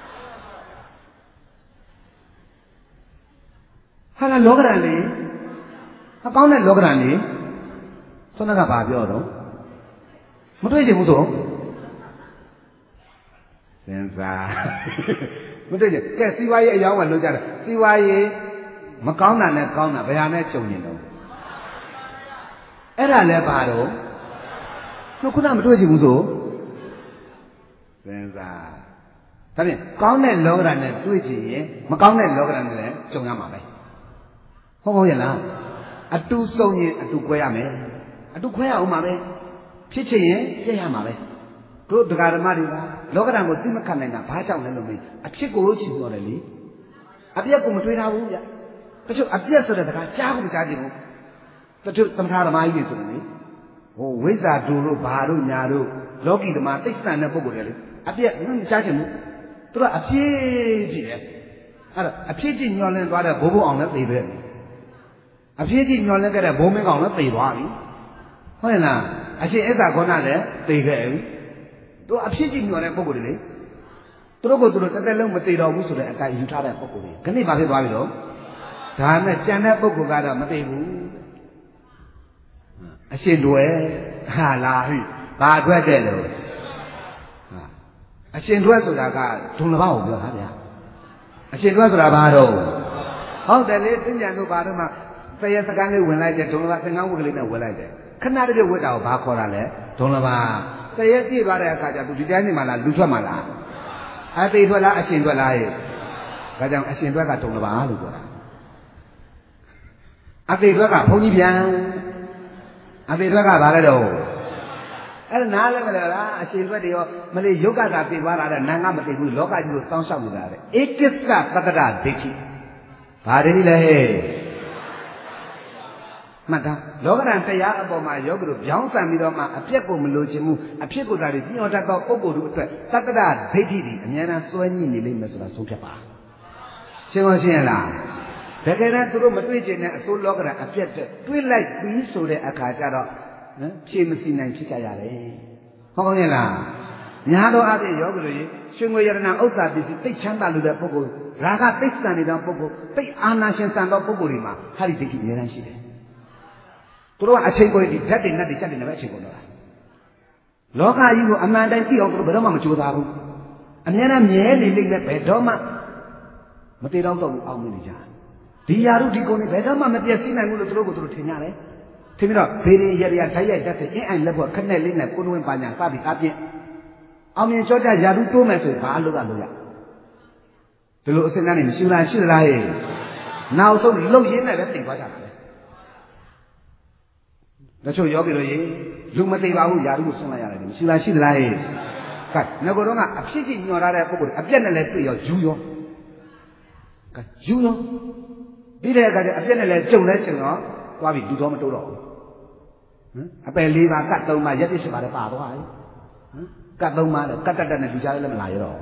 ဟာလားလောကဓာတ်လေအကောင်းတဲ့လောကဓာတ်လေဆွမ်းကဘာပြောတော့မတွေ့ခြင်းဘူးဆိုစဉ်းစားမတွေ့ခြင်းကဲစီဝါရေးအယောင်းကလုံးကြတယ်စီဝါရေးမကောင်းတာနဲ့ကောင်းတာဘယ်ဟာနဲ့ကြုံနေတော့အဲ့ဒါလည်းပါတော့ခုနမတွေ့ခြင်းဘူးဆိုစဉ်းစားဒါဖြင့်ကောင်းတဲ့လောကဓာတ်နဲ့တွေ့ချင်ရင်မကောင်းတဲ့လောကဓာတ်နဲ့လည်းကြုံရမှာပဲဟုတ်ရဲ့လားအတူဆုံးရင်အတူခွဲရမယ်အတူခွဲရအောင်ပါပဲဖြစ်ချင်ရင်ပြည့်ရမှာပဲတို့တရားဓမ္မတွေကလောကဓာတ်ကိုသိမခံနိုင်တာဘာကြောင့်လဲလို့မေးအဖြစ်ကိုချင်ပြောတယ်လေအပြက်ကိုမတွေးထားဘူးဗျတချို့အပြက်ဆိုတဲ့စကားကြားကိုမကြားချင်ဘူးတချို့သမထဓမ္မကြီးတွေဆိုတယ်လေဝိဇ္ဇာတူတို့ဘာတို့ညာတို့လောကီဓမ္မသိက္ခာနဲ့ပုဂ္ဂိုလ်တွေလေအပြက်မကြားချင်ဘူးသူတို့အဖြစ်ကြည့်တယ်အဲ့တော့အဖြစ်ကြည့်ညှော်လင်းသွားတဲ့ဘိုးဘုံအောင်လည်းသိပဲအဖြစ်ကြည့်ညှော်လင်းခဲ့တဲ့ဘိုးမင်းကောင်လည်းသိသွားပြီဟုတ်ရဲ့လားအရှင်အစ္ဆာခေါဏလည်းသိခဲ့ပြီသူအဖြစ်ကြည့်ညှော်တဲ့ပုဂ္ဂိုလ်တွေလေသူတို့ကိုသူတို့တစ်သက်လုံးမသိတော့ဘူးဆိုတဲ့အတိုင်းယူထားတဲ့ပုဂ္ဂိုလ်တွေခဏဘာဖြစ်သွားပြီတော့ဒါနဲ့ကြံတဲ့ပုဂ္ဂိုလ်ကတော့မသိဘူးအရှင်တွေဟာလာဟိဘာအတွက်တဲ့လို့အရှင်တွေဆိုတာကဒုံလဘကိုပြောတာဗျာအရှင်တွေဆိုတာဘာတော့ဟုတ်တယ်လေသင်္ကြန်တို့ဘာတို့မှသရစကန်းလေးဝင်လိုက်တယ်ဒုံလဘသင်္ကန်းဝတ်ကလေးနဲ့ဝင်လိုက်တယ်ခဏတည်းဝတ်တာကိုဘာခေါ်တာလဲဒုံလဘသရပြည့်သွားတဲ့အခါကျသူဒီတိုင်းနေမှာလားလူထွက်မှာလားအသေးထွက်လားအရှင်ထွက်လားဟဲ့ဒါကြောင့်အရှင်ထွက်ကဒုံလဘလို့ပြောတာအသေးထွက်ကဘုန်းကြီးပြန်အသေးထွက်ကဘာလဲတော့အဲ့ဒါနားလည်းမလဲလားအရှင်ထွက်တွေရောမလေးယုတ်ကသာပြေသွားတာတဲ့နာငါမသိဘူးလောကကြီးကိုတောင်းလျှောက်နေတာတဲ့ဧကစ္စသတ္တရဒိဋ္ဌိဘာဒိဋ္ဌိလဲဟဲ့မှတ်သားလောကဓာတ်တရားအပေါ်မှာယောဂီတို့ပြောင်းဆံပြီးတော့မှအပြက်ကိုမလိုချင်ဘူးအဖြစ်ကိုသာညှော်တတ်သောပုဂ္ဂိုလ်တို့အတွက်သတ္တရဒိဋ္ဌိတွေအများအားစွဲညှိနေလိမ့်မယ်ဆိုတာဆုံးဖြတ်ပါရှင်းမရှင်းလားတကယ်တမ်းသူတို့မတွေ့ချင်တဲ့အစိုးလောကဓာတ်အပြက်တွေ့လိုက်ပြီးဆိုတဲ့အခါကျတော့ဖြေမစီနိုင်ဖြစ်ကြရတယ်ဟုတ်ရဲ့လားညာတော်အပြင်ယောဂီတို့ရှင်ငွေရတနာဥစ္စာပစ္စည်းသိချမ်းသာလို့တဲ့ပုဂ္ဂိုလ်ရာဂသိစံနေတဲ့ပုဂ္ဂိုလ်သိအာနာရှင်စံသောပုဂ္ဂိုလ်တွေမှာဟာဒီဒိဋ္ဌိအများကြီးရှိတယ်သူတို့ကအချိန်ကိုဒီဓာတ်တွေနဲ့ဓာတ်တွေနဲ့ပဲအချိန်ကုန်တော့တာလောကကြီးကိုအမှန်တိုင်းသိအောင်သူတို့ဘယ်တော့မှမကြိုးစားဘူးအများနဲ့မြဲနေလိမ့်မယ်ဘယ်တော့မှမတည်တော့ဘူးအောင်နေကြဒီယာရုဒီကုန်းတွေဘယ်တော့မှမပြည့်စည်နိုင်ဘူးလို့သူတို့ကသူတို့ထင်ကြတယ်ထင်ပြီးတော့ဘေးရင်ရရဓာတ်ရိုက်တတ်တဲ့အင်းအိုင်လက်ဘခနဲ့လေးနဲ့ကိုယ်ဝင်ပါညာစသည်အပြင်အောင်မြင်ကြောကြယာရုတိုးမယ်ဆိုရင်ဘာလို့ကလို့ရဒီလိုအစင်းသားနေမရှိလားရှိလားဟဲ့နောက်ဆုံးလှုပ်ရင်းနဲ့ပဲတိတ်သွားကြတာပဲတချို့ယောဂီတို့ရေလူမသိပါဘူးယာရုကိုဆွန့်လိုက်ရတယ်မရှိလားရှိလားဟဲ့ကဲငါကတော့ကအဖြစ်ကြီးညှော်ထားတဲ့ပုဂ္ဂိုလ်အပြက်နဲ့လည်းတွေ့ရောယူရောကဲယူရောပြီးတဲ့အခါကျအပြက်နဲ့လည်းကြုံရောသွားပြီးလူတော်မတိုးတော့ဘူးအပယ်၄ပါးကတ်၃ပါးရက်ပြစ်၈ပါးလည်းပါသွားပြီကတ်၃ပါးလည်းကတ်တက်နဲ့လူကြားလည်းမလာရတော့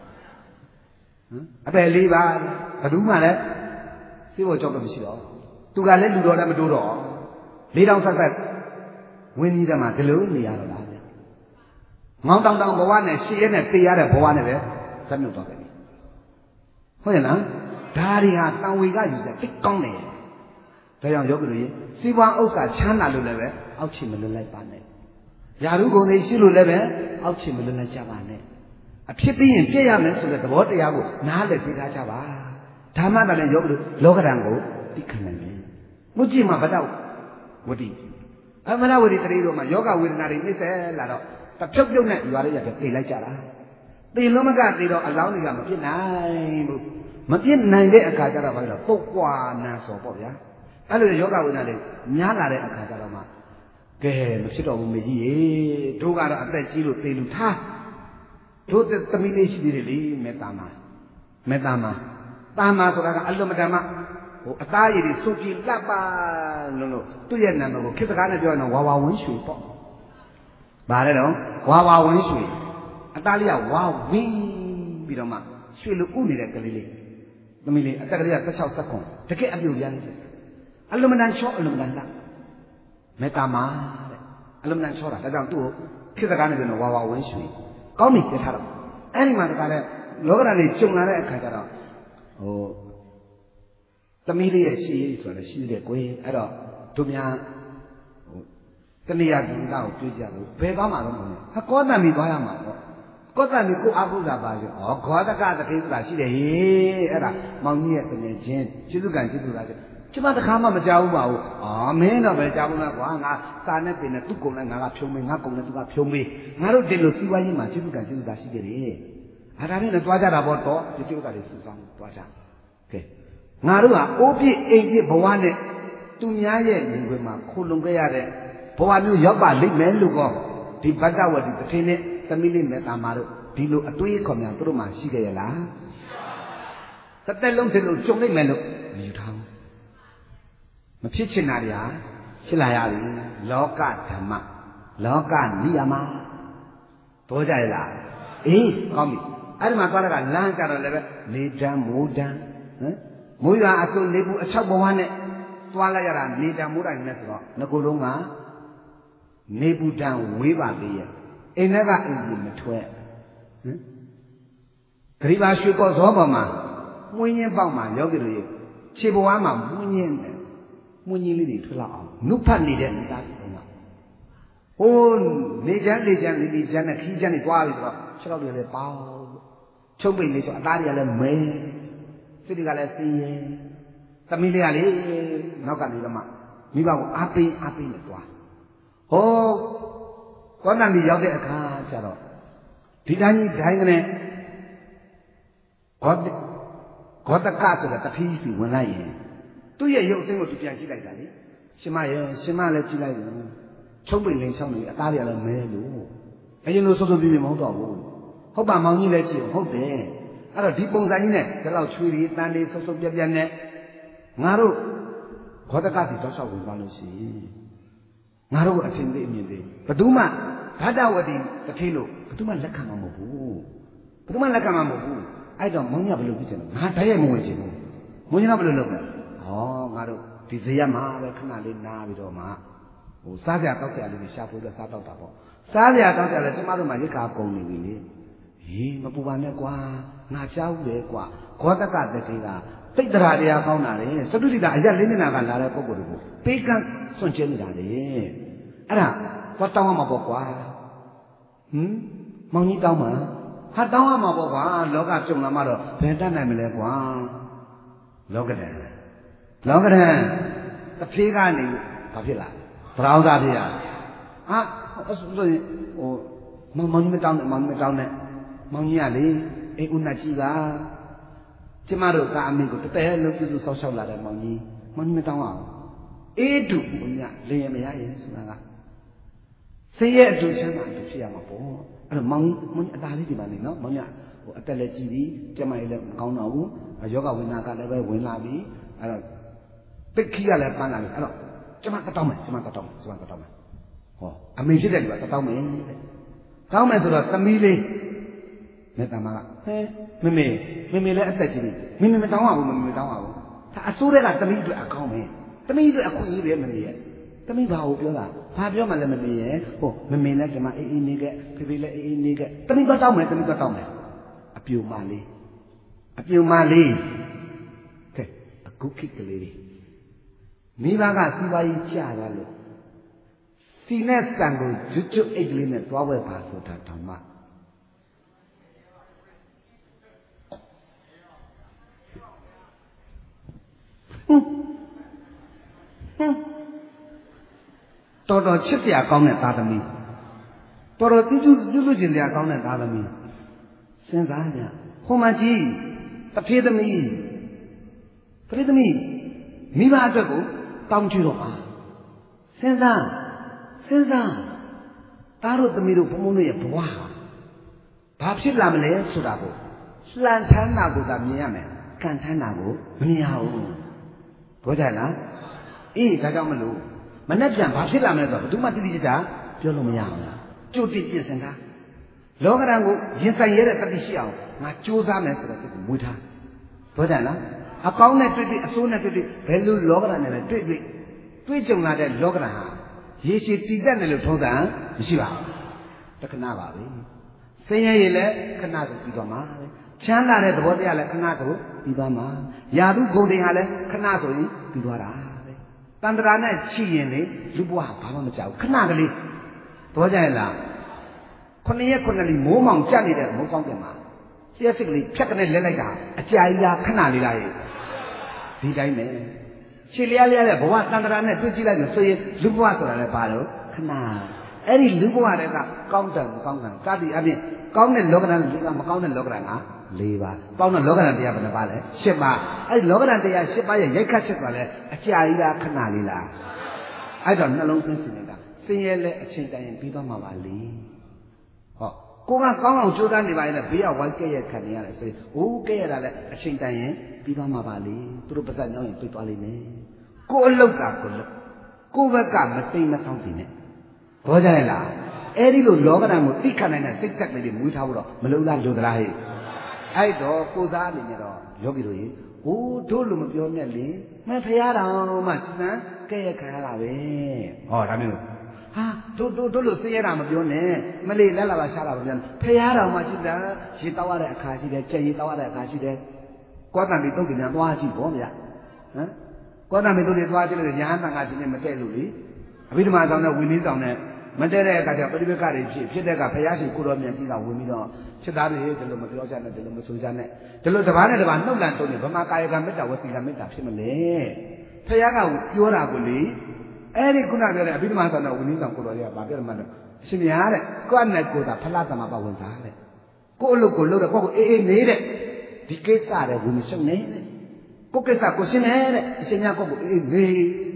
အပယ်၄ပါးဘယ်သူမှလည်းသိဖို့ကြောက်တော့မရှိတော့သူကလည်းလူတော်လည်းမတိုးတော့၄တောင်ဆက်ဝင်းကြီးကမှဒီလိုနေရတော့လားငေါင်းတောင်ဘဝနဲ့ရှည်ရဲနဲ့တေးရတဲ့ဘဝနဲ့ပဲဇက်မြုပ်သွားတယ်ဟုတ်ရဲ့လားဒါတွေဟာတန်ဝေကယူတဲ့သိကောင်းတယ်ဒါကြောင့်ယောဂီတို့ရေစီးပွားဥစ္စာချမ်းသာလို့လည်းပဲအောက်ချီမလွတ်လိုက်ပါနဲ့ 야루 공대 시로 레벨 아웃치면 잡아내 피비인 피야면 속에 더 어때야고 나를 비가 잡아 다만다는 여기로 로가랑고 띠카네 무지마 받아오 어디 아마나 어디 그래도만 요가 위르나리 있을라도 다 펴펴네 요아를 옆에 떼라잖아 떼로마가 떼도 알라우니가 못ဖြစ်နိုင်ဘူးမဖြစ်နိုင်တဲ့အခါကျတော့ဘာလို့ပုတ်ကွာနန်းစောပေါ့ဗျာအဲ့လိုယောဂဝိနာတွေများလာတဲ့အခါကျတော့မှကဲမဖြစ်တော့ဘူးမေကြီးရေတို့ကတော့အသက်ကြီးလို့သေလူထားတို့သမီးလေးရှိသေးတယ်လေမေတ္တာမှာတာမာဆိုတာကအလွန်မတန်မှအသားရည်တွေစုပ်ပြီးလက်ပါလို့သူ့ရဲ့နာမည်ကိုခေတ်စကားနဲ့ပြောရင်တော့ဝါဝါဝင်းရွှေပေါ့ဗါလဲတော့ဝါဝါဝင်းရွှေအသားလေးကဝါဝင်းပြီးတော့မှရွှေလိုဥနေတဲ့ကလေးလေးသမီးလေးအသက်ကလေးက16 19တကယ်အပြုတ်ပြန်တယ်အလွန်မတန်ချောအလွန်မတန်လက်မေတ္တာမှာတဲ့အလွန်မတန်ချောတာဒါကြောင့်သူ့ကိုခေတ်စကားနဲ့ပြောရင်ဝါဝါဝင်းရွှေကောင်းပြီပြထားတော့အဲ့ဒီမှာတခါလဲလောကဓာတ်တွေကျုံလာတဲ့အခါကျတော့သမီးလေးရဲ့ရှိရေးဆိုလည်းရှိတယ်ကွယ်အဲ့တော့တို့များတဏှာကိတာကိုတွေးကြလို့ဘယ်သွားမှာတော့မလဲဟာကောတံမီသွားရမှာပေါ့ကောတံမီကိုအာဟုသာပါဆိုဂေါတကတတိဆိုတာရှိတယ်ဟေးအဲ့ဒါမောင်ကြီးရဲ့တကယ်ချင်းကျေစုကံကျေစုလားဆိုကျမတခါမှမကြောက်ဘူးပါဘူးမင်းတော့ပဲကြောက်ဘူးလားကွာငါစာနဲ့ပင်နဲ့သူ့ကုံနဲ့ငါကဖြုံးမေးငါကုံနဲ့သူကဖြုံးမေးငါတို့ဒီလိုစီးပွားရေးမှာကျေစုကံကျေစုသားရှိကြတယ်အဲ့ဒါနဲ့သွားကြတာပေါ့တော့ဒီကျေစုကလေးစုဆောင်သွားကြကဲငါတို့ကအိုးပြည့်အိမ်ပြည့်ဘဝနဲ့သူများရဲ့ညီခွေမှာခိုလုံခဲ့ရတဲ့ဘဝမျိုးရောက်ပါလိမ့်မယ်လို့ကောဒီဗတ္တဝတိတစ်ထင်းနဲ့သမီးလေးမေတ္တာမှာတို့ဒီလိုအတွေးခေါ်များတို့မှရှိခဲ့ရလားတစ်သက်လုံးဒီလိုကြုံနိုင်မယ်လို့မယူထားဘူးမဖြစ်ချင်တာတွေဟာဖြစ်လာရပြီလောကဓမ္မလောကနိယမတော်ကြရလားအေးကောင်းပြီအဲ့ဒီမှာသွားတာကလမ်းကြတော့လည်းပဲနေတန်းမိုးတန်းမိုးရွာအစုံနေဘူးအချောက်ဘဝနဲ့သွားလိုက်ရတာနေတန်းမိုးတိုင်းနဲ့ဆိုတော့ငကိုလုံးကနေဘူးတန်းဝေးပါသေးရဲ့အိမ်ထဲကအိမ်ကြီးမထွက်ဂရိပါရွှေကောဇောပေါ်မှာမွှင်းချင်းပေါက်မှာယောဂီတို့ရဲ့ခြေဘဝမှာမွှင်းချင်းလေးတွေထွက်လာအောင်နုဖတ်နေတဲ့မိသားစုကဟိုးနေချမ်းနေချမ်းနဲ့ခီးချမ်းတွေတွားပြီးတော့ခြေထောက်တွေလည်းပေါက်ချုပ်ပိတ်နေဆိုအသားတွေကလည်းမဲစိတ်တွေကလည်းစီးရဲသမီးလေးကလေနောက်ကနေတော့မှမိဘကိုအားပေးနဲ့တွားဟောကောဏမီရောက်တဲ့အခါကျတော့ဒီတိုင်းကြီးဒိုင်းကနေဂေါတကဆိုတဲ့တပီးစီဝင်လိုက်ရင်သူ့ရဲ့ရုပ်အသိကိုသူပြန်ကြည့်လိုက်တာလေရှင်မလည်းကြည့်လိုက်တယ်ချုံပိန်လိန်ချောင်းနေအသားတွေကလည်းမဲလို့အရင်လိုစိုးပြမဟုတ်တော့ဘူးဟုတ်ပါမောင်ကြီးလည်းကြည့်ဟုတ်တယ်အဲ့တော့ဒီပုံစံကြီးနဲ့ဒီလောက်ချွေးတွေတန်တွေဆုပ်ပြက်နဲ့ငါတို့ဂေါတကစီတောက်လျှောက်ဝင်သွားလို့ရှိရင်ငါတို့အထင်သေးအမြင်သေးဘယ်သူမှဗတ္တဝတိတထေးလို့ဘယ်သူမှလက်ခံမှာမဟုတ်ဘူးအဲ့တော့မောင်ကြီးကဘယ်လိုဖြစ်ချင်လဲငါတည်းရဲ့မဝင်ချင်ဘူးမဝင်ချင်တော့ဘယ်လိုလုပ်လဲငါတို့ဒီဇေယမှာပဲခဏလေးနားပြီးတော့မှစားကြတောက်ကြလေးတွေရှာဖို့အတွက်စားတောက်တာပေါ့စားကြတောက်ကြလဲကျမတို့မှရိခါကုန်နေပြီလေဟေးမပူပါနဲ့ကွာငါကြောက်တယ်ကွာဂေါတကတထေးကပိတ္တရာတရားကောင်းတာလေစတုတိတာအရက်လေးနေတာကလာတဲ့ပုံကိုယ်တွေကိုပေးကမ်းစွန့်ကျင်နေတာလေအဲ့ဒါသွားတောင်းရမှာပေါ့ကွာမောင်ကြီးတောင်းမှာဟာတောင်းရမှာပေါ့ကွာလောကကြုံလာမှတော့ဘယ်တတ်နိုင်မလဲကွာလောကဓာတ်တစ်ဖြေးကနေဘာဖြစ်လာဗရောင်းသားဖြစ်ရဟာဆိုရင်မောင်ကြီးမတောင်းနဲ့မောင်ကြီးကလေအိမ်ဦးနဲ့ကြည်ပါကျမတို့ကအမေကိုတတဲလုံးပြုစုဆောက်ရှောက်လာတဲ့မောင်ကြီးမတောင်းအောင်အေးတူဘုရားလင်းရမရရင်ဆိုတာကဆေးရဲ့အတူချမ်းသာအတူဖြစ်ရမှာပေါ့အဲ့တော့မောင်ကြီးအသားလေးဒီပါနေနော်မောင်ကြီးအသက်လည်းကြီးပြီကျမကြီးလည်းမကောင်းတော့ဘူးယောဂဝိနာကလည်းပဲဝင်လာပြီအဲ့တော့ပိတ်ခီးကလည်းပန်းလာပြီအဲ့တော့ကျမတောင်းမယ်ဟောအမေဖြစ်တဲ့လူကတောင်းမယ်တောင်းမယ်ဆိုတော့သမီးလေးမေတ္တာမကမမေလည်းအသက်ကြီးပြီမတောင်းရဘူးဒါအစိုးရကသမီးအတွက်အကောင်းပဲသမီးအတွက်အခွင့်အရေးပဲမမေရဲ့သမီးဘာကိုပြောတာဘာပြောမှလည်းမမေရဲ့ဟိုမမေလည်းဒီမှာအေးနေခဲ့ဖေလည်းအေးနေခဲ့သမီးတော့တောင်းမယ်အပြူမလေးကဲအခုခေတ်ကလေးတွေမိဘကစီးပွားရေးကြာသွားလို့စီနဲ့စံကိုကျွတ်အိတ်ကလေးနဲ့သွားဝဲပါဆိုတာဓမ္မတော်တော်ချစ်စရာကောင်းတဲ့သားသမီးတော်တော်ပြုစုကျင်စရာကောင်းတဲ့သားသမီးစဉ်းစားကြဟိုမှာကြည့်တထေးသမီးမိဘအတွက်ကိုတောင်းကြည့်တော့ပါစဉ်းစားသားတို့သမီးတို့ဘုံဘုံတို့ရဲ့ဘဝဘာဖြစ်လာမလဲဆိုတာကိုလှန်ထမ်းတာကိုသာမြင်ရမယ်ကန်ထမ်းတာကိုမမြင်ရဘူးဘောကြလားအေးဒါကြောင့်မလို့မနဲ့ပြန်ဘာဖြစ်လာမလဲဆိုတော့ဘယ်သူမှတိတိကျကျပြောလို့မရဘူးကြိုတင်ပြင်ဆင်တာလောကဓာတ်ကိုရင်ဆိုင်ရတဲ့တတိရှိအောင်ငါကြိုးစားမယ်ဆိုတော့စိတ်ကိုမွေးထားဘောကြလားအကောင်းနဲ့တွေ့အဆိုးနဲ့တွေ့ဘယ်လိုလောကဓာတ်နဲ့လဲတွေ့ကြုံလာတဲ့လောကဓာတ်ဟာရေရှည်တည်တတ်တယ်လို့ထုံးစံမရှိပါဘူးတခဏပါပဲဆင်းရဲရည်လည်းခဏဆိုပြီးသွားမှာပဲချမ်းသာတဲ့သဘောတရားလည်းခဏဆိုပြီးသွားမှာယာတုဂုဏ်တွေဟာလည်းခဏဆိုရင်ပြီးသွားတာပဲတန်တရာနဲ့ချီရင်လေလူဘဝဘာမှမကြောက်ခဏကလေးသဘောကျရဲ့လား9 ရက် 9 လီမိုးမောင်ကြက်နေတဲ့မိုးကောင်းပြန်မှာလျှက်စစ်ကလေးဖြတ်ကနေလဲလိုက်တာအကြာကြီးလားခဏလေးလားရဲ့ဒီတိုင်းပဲခြေလျားတဲ့ဘဝတန်တရာနဲ့တွေ့ကြည့်လိုက်လို့ဆိုရင်လူဘဝဆိုတာလည်းပါတော့ခဏအဲ့ဒီလူဘဝတွေကကောင်းတယ်မကောင်းတယ်စသည်အပြင်ကောင်းတဲ့လောကဓာတ်၄ပါးမကောင်းတဲ့လောကဓာတ်က၄ပါးပေါင်းတော့လောကဓာတ်တရားဘယ်နှပါလဲ၈ပါးအဲ့ဒီလောကဓာတ်တရား၈ပါးရဲ့ရိုက်ခတ်ချက်ဆိုတာလဲအကြာကြီးလားခဏလေးလားအဲ့တော့နှလုံးသွင်းစီနေတာဆင်းရဲလဲအချိန်တိုင်းရင်ပြီးသွားမှာပါလေဟောကိုကကောင်းအောင်ကြိုးစားနေပါရဲ့ဘေးကဝိုင်းကဲ့ရဲ့ခံနေရတယ်ဆိုရင်ဟိုးကဲ့ရတာလဲအချိန်တိုင်းရင်ပြီးသွားမှာပါလေသူတို့ပါဇက်ညောင်းရင်ပြေးသွားလိမ့်မယ်ကိုအလုတ်ကကိုလုတ်ကိုဘက်ကမတိမ်မဆောင်တင်နဲ့ဘောကြရဲ့လားအဲ့ဒီလိုလောကဓာတ်ကိုသိခံနိုင်တဲ့စိတ်သက်ကလေးတွေမွေးထားဖို့တော့မလုံလားလိုသလားဟဲ့အဲ့တော့ကိုစားအနေနဲ့တော့ယောဂီတို့ရေဟိုးတို့လိုမပြောနဲ့လေမဖရာတော်မှစံကဲ့ရဲ့ခံရတာပဲဟောဒါမျိုးဟာတို့လိုသိရတာမပြောနဲ့မလေးလက်လာပါရှားတာမပြောနဲ့ဖရာတော်မှရှိတာရေတောက်ရတဲ့အခါရှိတယ်ကြက်ရေတောက်ရတဲ့အခါရှိတယ်ကောတံပြီးတုတ်ကညာသွားကြည့်ပေါ့ဗျာဟမ်ကောတံပြီးတုတ်တွေသွားကြည့်လို့ညာဟန်တန်ခါချင်းနဲ့မတည့်လို့လေအဘိဓမ္မာဆောင်တဲ့ဝိနည်းဆောင်တဲ့မတည့်တဲ့အခါကျပရိပက္ခတွေဖြစ်တဲ့ကဘုရားရှင်ကိုတော်မြတ်ကြီးကဝင်ပြီးတော့ချက်သားတွေဒီလိုမပြောကြနဲ့ဒီလိုမဆိုကြနဲ့ဒီလိုတစ်ပါးနဲ့တစ်ပါးနှုတ်လန်တုံးနေဗမာကာယကမေတ္တာဝစီကမေတ္တာဖြစ်မလဲဘုရားကပြောတာကိုလေအဲ့ဒီခုနပြောတဲ့အဘိဓမ္မာဆောင်တဲ့ဝိနည်းဆောင်ကိုတော်ကြီးကဗာပြောမှန်းတော့အရှင်မြတ်တဲ့ကိုယ့်နဲ့ကိုယ်သာဖလားသမပဝင်စားတဲ့ကိုယ့်အလုပ်ကိုလုပ်တဲ့ကိုယ့်ကိုအေးနေတဲ့ဒီကိစ္စတဲ့ဝင်မရှုံနေတဲ့ကိုယ့်ကိစ္စကိုရှင်းနေတဲ့အရှင်မြတ်ကိုယ့်ကိုအေးနေ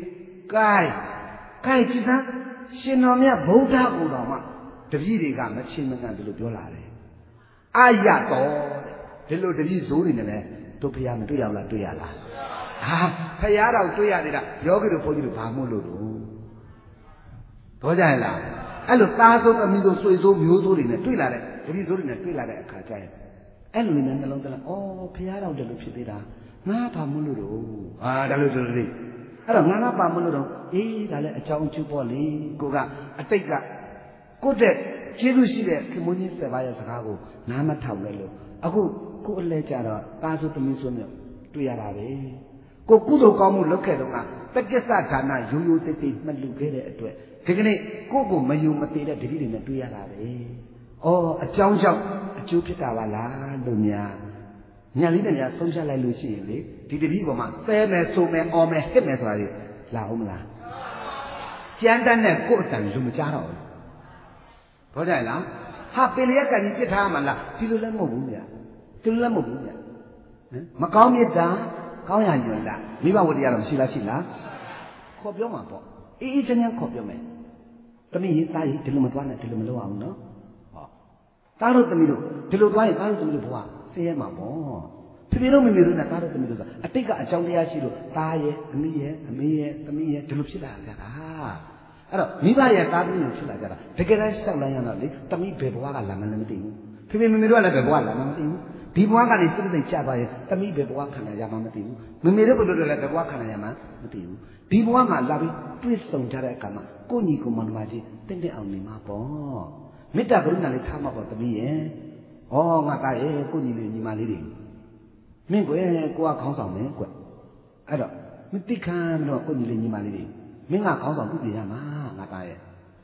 ကိုင်ကြည့်စမ်းရှင်တော်မြတ်ဗုဒ္ဓကိုတော်မှတပည့်တွေကမချင်းမကန်ဒီလိုပြောလာတယ်အာရတော်တဲ့ဒီလိုတပည့်ဇိုးတွေနဲ့လည်းတို့ဖះမတွေ့ရလားတွေ့ရလားဟာဖះတော်တွေ့ရနေတာယောဂီတို့ဘုန်းကြီးတို့ဘာမို့လို့တော့ဘောကြရဲ့လားအဲ့လိုသားဆုံးအမိဆုံးဆွေဆုံးမျိုးစိုးတွေနဲ့တွေ့လာတဲ့တပည့်ဇိုးတွေနဲ့တွေ့လာတဲ့အခါကျရင်အဲ့လိုနဲ့နှလုံးသွင်းဩဖះတော်တယ်လို့ဖြစ်သေးတာငါဘာမို့လို့တော့ဟာဒါလို့ဆိုလို့အဲ့တော့ငါပါမလို့တော့အေးဒါလည်းအကြောင်းအကျိုးပေါ့လေကိုကအတိတ်ကကိုတဲ့ကျေးဇူးရှိတဲ့ခင်မွန်းကြီး7ပါးရဲ့စကားကိုနားမထောင်လဲလို့အခုကိုအလဲကြတော့တာဆိုသမီးဆိုမျိုးတွေ့ရတာပဲကိုကုသိုလ်ကောင်းမှုလုပ်ခဲ့တော့ကတက္ကစ္စဒါနရိုးရိုးတိတ်တိတ်မှတ်လူခဲ့တဲ့အတွက်ဒီကနေ့ကိုမယုံမသေးတဲ့တပည့်တွေနဲ့တွေ့ရတာပဲဩအကြောင်းကြောင့်အကျိုးဖြစ်တာပါလားလို့များညလေးနဲ့များဆုံးဖြတ်လိုက်လို့ရှိရင်လေဒီတပည့်ပေါ်မှာသဲမယ်ဆိုမယ်အော်မယ်ဟစ်မယ်ဆိုတာကြီးလာအောင်မလားကျန်တဲ့နဲ့ကိုယ့်အတန်လူမကြားတော့ဘူးဘောကြရလားဟာပင်လျက်ကကြီးပြစ်ထားမှလားဒီလိုလည်းမဟုတ်ဘူးဗျာဒီလိုလည်းမဟုတ်ဘူးဗျာမကောင်းမြတ်တာကောင်းရညွန်လားမိဘဝတ္တရားတော့မရှိလားရှိလားခေါ်ပြောမှာပေါ့အေးချမ်းခေါ်ပြောမယ်တမီးရေးသားရေးဒီလိုမသွားနဲ့ဒီလိုမလုပ်အောင်နော်ဟောသားတို့တမီးတို့ဒီလိုသွားရင်သားတို့တမီးတို့ဘဝဆင်းရဲမှာပေါ့ဖေဖေတို့မေမေတို့နဲ့သားတို့သမီးတို့ဆိုအတိတ်ကအကြောင်းတရားရှိလို့သားရဲ့အမိရဲ့သမီးရဲ့ဒီလိုဖြစ်လာကြတာအဲ့တော့မိဘရဲ့သားသမီးတွေဖြစ်လာကြတာတကယ်တမ်းရှောက်လိုက်ရတော့လေသမီးဘယ်ဘဝကလာမှလည်းမသိဘူးဖေဖေမေမေတို့ကလည်းဘယ်ဘဝလာမှမသိဘူးဒီဘဝကနေစိတ်စိတ်ကျသွားရင်သမီးဘယ်ဘဝခံရမှမသိဘူးမေမေတို့ဘယ်လိုလဲဘယ်ဘဝခံရမှမသိဘူးဒီဘဝမှာလာပြီးတွေ့ဆုံကြတဲ့အခါမှာကိုညီကိုမောင်နှမကြီးတင့်တဲ့အောင်နေမှာပေါ့မေတ္တာကရုဏာလေးထားမှာပေါ့သမီးရဲ့ဩငါသားရဲ့ကိုညီလေးညီမလေးတွေမင်းကွယ်ကိုကခေါင်းဆောင်မယ်ကွအဲ့တော့မတိခံတော့ကိုညီလေးညီမလေးတွေမင်းကခေါင်းဆောင်ပြုပြရမှာငါသားရဲ့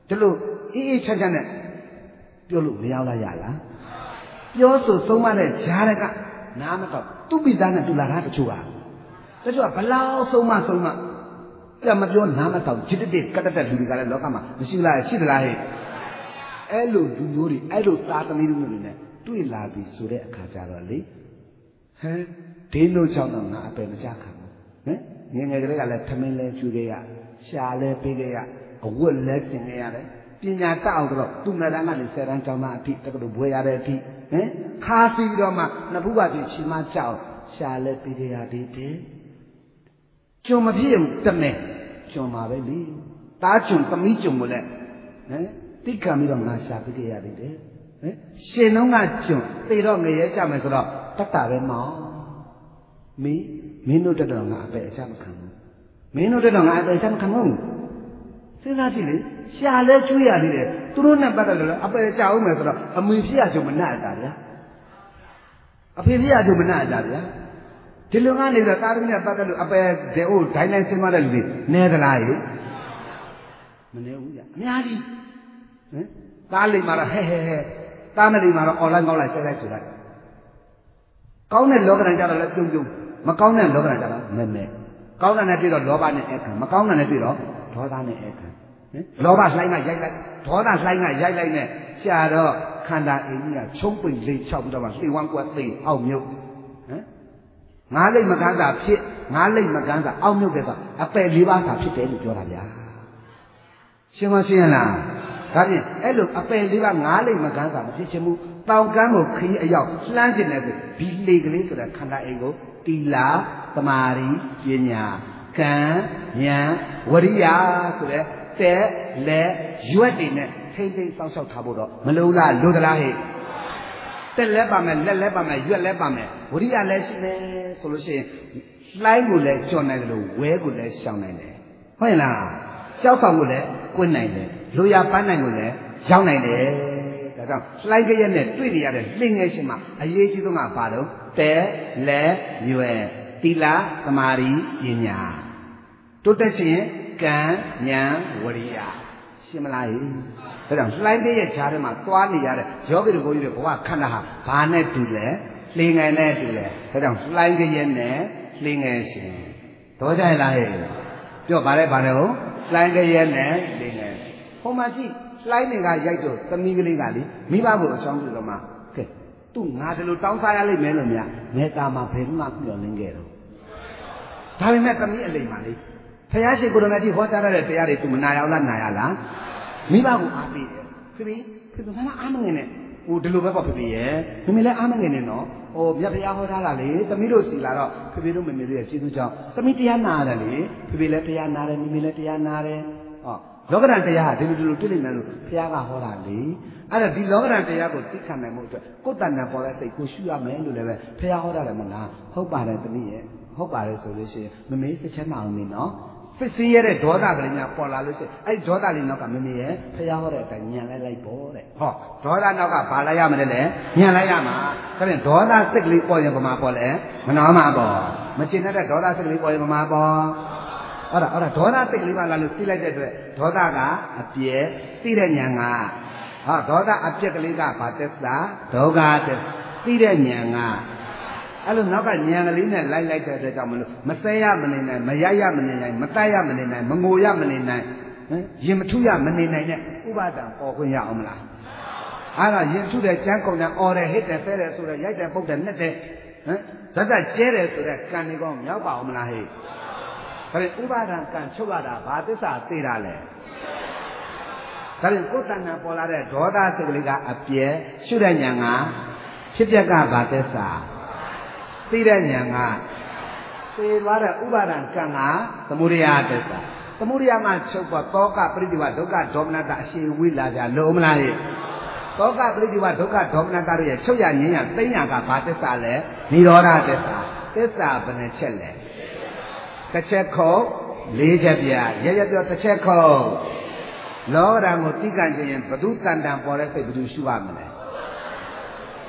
这路一参加呢，表路不要了呀啦，表述什么的家那个，那么个都比咱那都来他的出啊，这就不老什么，要么表那么到，记得的，kada的路的kada老干嘛，不是啦，是的啦嘿，哎路都有的，哎路打的没有呢，对啦比说的卡家了哩，嘿，电脑上头那被人家看，嗯，人家这个来他们来做的呀，下来背的呀，我来听的呀嘞。ပညာတောက်တော့သူ့ငါးတန်းကနေ10တန်းကျောင်းသားအထိတက္ကသိုလ်ဘွဲရတဲ့အထိခါစီပြီးတော့မှနှစ်ဖူးကချီချီမကြောက်ရှာလဲပြီးကြရသေးတယ်ကျွန်မဖြစ်ဘူးတမဲကျွန်မှာပဲလေတားကျွန်သမီးကျွန်ကိုလည်းတိခံပြီးတော့ငါရှာပြီးကြရသေးတယ်ရှင်နှုံးကကျွန်သေတော့ငရဲကြမယ်ဆိုတော့တတ်တာပဲမောင်မင်းတို့တက်တော့ငါအပဲအချမခံဘူးမင်းတို့တက်တော့ငါအပဲအချမခံဘူးစဉ်းစားကြည့်လေရှာလဲကျွေးရသေးတယ်သူတို့နဲ့ပတ်သက်လို့အပယ်ကြောက်မယ်ဆိုတော့အမေဖြစ်ရကြုံမနှက်တာဗျာအဖေဖြစ်ရကြုံမနှက်တာဗျာဒီလိုကနေတော့တာသမီးနဲ့ပတ်သက်လို့အပယ်ဒေအိုဒိုင်းလိုက်ဆင်းမတဲ့လူတွေနဲသလားဟိမနဲဘူးဗျာအများကြီးတားလိမ့်မှာတော့ဟဲတားမလိမ့်မှာတော့ online ကောင်းလိုက်ဆက်လိုက်ဆိုလိုက်ကောင်းတဲ့လောကဓာတ်ကြတော့လည်းပြုံမကောင်းတဲ့လောကဓာတ်ကြတော့မဲကောင်းတဲ့နဲ့တွေ့တော့လောဘနဲ့အခါမကောင်းတဲ့နဲ့တွေ့တော့ဒေါသနဲ့အခါလောဘလှိုင်းကရိုက်လိုက်ဒေါသလှိုင်းကရိုက်လိုက်နဲ့ရှာတော့ခန္ဓာအိမ်ကြီးကချုံးပိန်လေးချောက်ပြီးတော့မှသေဝမ်းကွက်သိအောက်မြုပ်ငါးလိတ်မကန်းစာဖြစ်ငါးလိတ်မကန်းစာအောက်မြုပ်တဲ့ဆိုအပယ်၄ပါးစာဖြစ်တယ်လို့ပြောတာဗျာရှင်းမရှင်းလားဒါဖြင့်အဲ့လိုအပယ်၄ပါးငါးလိတ်မကန်းစာမဖြစ်ချင်ဘူးတောင်ကမ်းကိုခရီးအရောက်လှမ်းကျင်တယ်ဆိုဒီလေကလေးဆိုတဲ့ခန္ဓာအိမ်ကိုတီလာသမာဓိပညာကံဉာဏ်ဝရိယဆိုတဲ့တဲ့လက်ရွက်တွေနဲ့ထိမ့်သိမ့်စောင့်ရှောက်ထားဖို့တော့မလိုလားလိုသလားဟဲ့တက်လဲပါမယ်လက်လဲပါမယ်ရွက်လဲပါမယ်ဝရိယလည်းရှိတယ်ဆိုလို့ရှိရင်လှိုင်းကိုလည်းကြော်နိုင်တယ်လို့ဝဲကိုလည်းရှောင်နိုင်တယ်ဟုတ်ရဲ့လားကြောက်ဆောင်ကိုလည်းကွင်းနိုင်တယ်လူရပန်းနိုင်ကိုလည်းရောက်နိုင်တယ်ဒါကြောင့်လှိုင်းကြရက်နဲ့တွေ့နေရတဲ့လှင်ငယ်ရှင်မှာအရေးကြီးဆုံးကဘာတော့တဲ့လက်ရွက်သီလသမာဓိပညာတိုးတက်ခြင်းကံဉာဏ်ဝရိယရှင်းမလားဟိဒါကြောင့်လှိုင်းတဲ့ရဲ့ခြားထဲမှာသွားနေရတဲ့ယောဂီတို့ဘုန်းကြီးတွေဘဝခန္ဓာဟာဘာနဲ့တူလဲလှင်ငယ်နဲ့တူလဲဒါကြောင့်လှိုင်းတဲ့ရဲ့နဲ့လှင်ငယ်ရှင်တော့ကြရလားဟဲ့ပြောပါလေဟုတ်လှိုင်းတဲ့ရဲ့နဲ့လှင်ငယ်ဟိုမှာကြည့်လှိုင်းတွေကရိုက်တော့သမီးကလေးကလေမိဘကိုအချောင်းပြုတော့မှကဲသူ့ငါဒီလိုတောင်းစားရလိမ့်မယ်လို့များငဲတာမှာဘယ်မှမျှော်လင့်ခဲ့တော့ဒါပေမဲ့သမီးအလိမ္မာလေးဖယားရှိကိုယ်တော်မြတ်ကြီးဟောကြားတဲ့တရားတွေသူမနာရလားနာရလားမိဘကိုအားပေးတယ်ဖေမအားမငင်နဲ့ဟိုဒီလိုပဲပေါ့ဖေရဲ့မမေလည်းအားမငင်နဲ့နော်ဟိုမြတ်ဖယားဟောထားတာလေသမီးတို့စီလာတော့ဖေတို့မမေတို့ရဲ့ကျေးဇူးကြောင့်သမီးတရားနာရတယ်လေဖေလည်းတရားနာတယ်မမေလည်းတရားနာတယ်ဟောလောကဓာတ်တရားဟာဒီလိုတွေ့လိမ့်မယ်လို့ဖယားကဟောတာလေအဲ့ဒါဒီလောကဓာတ်တရားကိုသိခံနိုင်မှုအတွက်ကိုယ်တဏ္ဍပေါ်တဲ့စိတ်ကိုရှုရမယ်လို့လည်းပဲဖယားဟောတာလည်းမလားဟုတ်ပါတယ်သမီးရဲ့ဟုတ်ပါတယ်ဆိုလို့ရှိရင်မမေစိတ်ချမ်းသာအောင်နေနော်စစ်စင်းရတဲ့ဒေါသကလေးများပေါ်လာလို့ရှိရင်အဲ့ဒေါသလေးနောက်ကမမေရဲ့ဖျားဟောတဲ့အတိုင်းညံလိုက်ပေါ့တဲ့ဟောဒေါသနောက်ကဘာလိုက်ရမလဲလေညံလိုက်ရမှာဒါဖြင့်ဒေါသစိတ်ကလေးပေါ်ရင်ပမာပေါ်လဲမနာမှာပေါ့မကျင်တဲ့ဒေါသစိတ်ကလေးပေါ်ရင်ပမာပေါ်ဟုတ်တာဒေါသစိတ်ကလေးပါလာလို့သိလိုက်တဲ့အတွက်ဒေါသကအပြဲသိတဲ့ညံကဟာဒေါသအပြက်ကလေးကဘာသက်သာဒုက္ခသက်သိတဲ့ညံကအဲ့လိုနောက်ကညံကလေးနဲ့လိုက်တဲ့အတွက်ကြောင့်မလို့မဆဲရမနေနိုင်မရရမနေနိုင်မတိုက်ရမနေနိုင်မငိုရမနေနိုင်ရင်မထုရမနေနိုင်တဲ့ဥပါဒံပေါ်ခွင့်ရအောင်မလားအဲ့ဒါရင်ထုတဲ့ကြမ်းကုန်တဲ့အော်တယ်ဟစ်တယ်ဆဲတယ်ဆိုတဲ့ရိုက်တယ်ပုတ်တယ်နှက်တယ်ဇက်ဇက်ကျဲတယ်ဆိုတဲ့ကံတွေကောမြောက်ပါအောင်မလားဟဲ့ဒါဖြင့်ဥပါဒံကံချုပ်ရတာဘာသစ္စာသိတာလဲဒါဖြင့်ကိုယ်တဏ္ဍာပေါ်လာတဲ့ဒေါသစိတ်ကလေးကအပြဲရှုတဲ့ဉာဏ်ကဖြစ်ပျက်ကဘာသစ္စာသိတဲ့ဉာဏ်ကသိသွားတဲ့ဥပါဒံကံကသမုဒယသစ္စာသမုဒယမှာချုပ်ပေါ်တောကပရိဒီဝဒုက္ခဒေါမနတအရှိဝိလာကြလို့မလားဟဲ့တောကပရိဒီဝဒုက္ခဒေါမနတတို့ရဲ့ချုပ်ရငြင်းရသိညာကဘာသစ္စာလဲនិရောဓသစ္စာသစ္စာဘယ်နှချက်လဲတစ်ချက်ခုတ်၄ချက်ပြရရပြောတစ်ချက်ခုတ်လောကဓာတ်ကိုသိကံခြင်းဘသူတန်တန်ပေါ်တဲ့စိတ်ဘသူရှုရမလဲ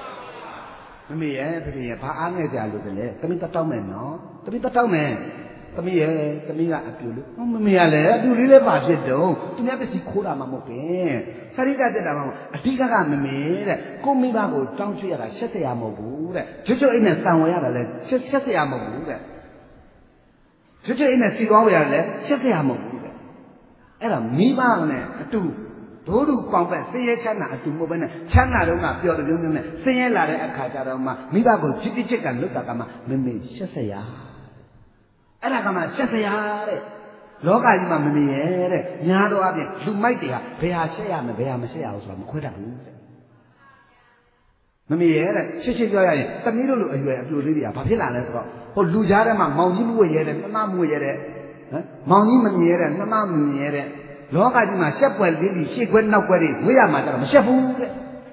မမေရဲ့ဖေဖေရဲ့ဘာအားငယ်ကြလို့တလဲသမီးတတောက်မယ်နော်သမီးတတောက်မယ်ဟသမီးကအပြူလို့မမေရလေအပြူလေးလည်းပါဖြစ်တော့သူများပစ္စည်းခိုးတာမှမဟုတ်ပဲသတိကတက်တာမှအဓိကကမမေတဲ့ကိုမိဘကိုတောင်းချွေရတာရှက်စရာမဟုတ်ဘူးတဲ့ကျွတ်အိမ်နဲ့တန်ဝယ်ရတာလည်းရှက်စရာမဟုတ်ဘူးတဲ့ကျွတ်အိမ်နဲ့စီကောင်းဝယ်ရတယ်လည်းရှက်စရာမဟုတ်ဘူးတဲ့အဲ့ဒါမိဘနဲ့အတူဒိုးတူပေါင်ပဲဆင်းရဲချမ်းသာအတူမဟုတ်ပဲနဲ့ချမ်းသာတော့ကပျော်တဲ့မျိုးနဲ့ဆင်းရဲလာတဲ့အခါကျတော့မှမိဘကိုချစ်ချစ်ကလွတ်တာကမှမမေရှက်စရာအဲ့ဒါကမှရှက်စရာတဲ့လောကကြီးမှာမနေရတဲ့ညာတော့အပြင်လူမိုက်တွေဟာဘယ်ဟာရှက်ရမယ်ဘယ်ဟာမရှက်ရအောင်ဆိုတာမခွဲတတ်ဘူးတဲ့မမေရတဲ့ရှစ်ပြောရရင်သမီးတို့လိုအရွယ်အပြိုလေးတွေကဘာဖြစ်လာလဲဆိုတော့ဟိုလူကြားထဲမှာမောင်ကြီးမွေ့ရဲတဲ့နှမမွေ့ရဲတဲ့မောင်ကြီးမမြင်ရဲတဲ့နှမမမြင်ရဲတဲ့လောကကြီးမှာရှက်ပွက်လေးတွေရှေ့ခွဲနောက်ခွဲတွေဝေးရမှာကြတော့မရှက်ဘူးတဲ့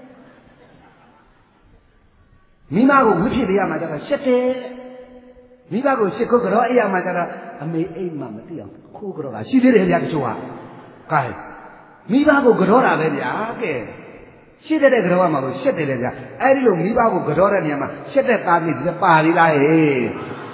မိမကိုဝိဖြစ်ရမှာကြတော့ရှက်တယ်မိဘကိုရှစ်ခုကြောအိမ်ရမှာကြတော့အမေအိမ်မှာမသိအောင်ခိုးကြောတာရှိသေးတယ်ဗျာတချို့ကကဲမိဘကိုကြောတာပဲဗျာကဲရှိတဲ့ကြောကမှာလို့ရှက်တယ်လေဗျာအဲ့ဒီလိုမိဘကိုကြောတဲ့နေရာမှာရှက်တဲ့သားလေးတွေပါသေးလားဟဲ့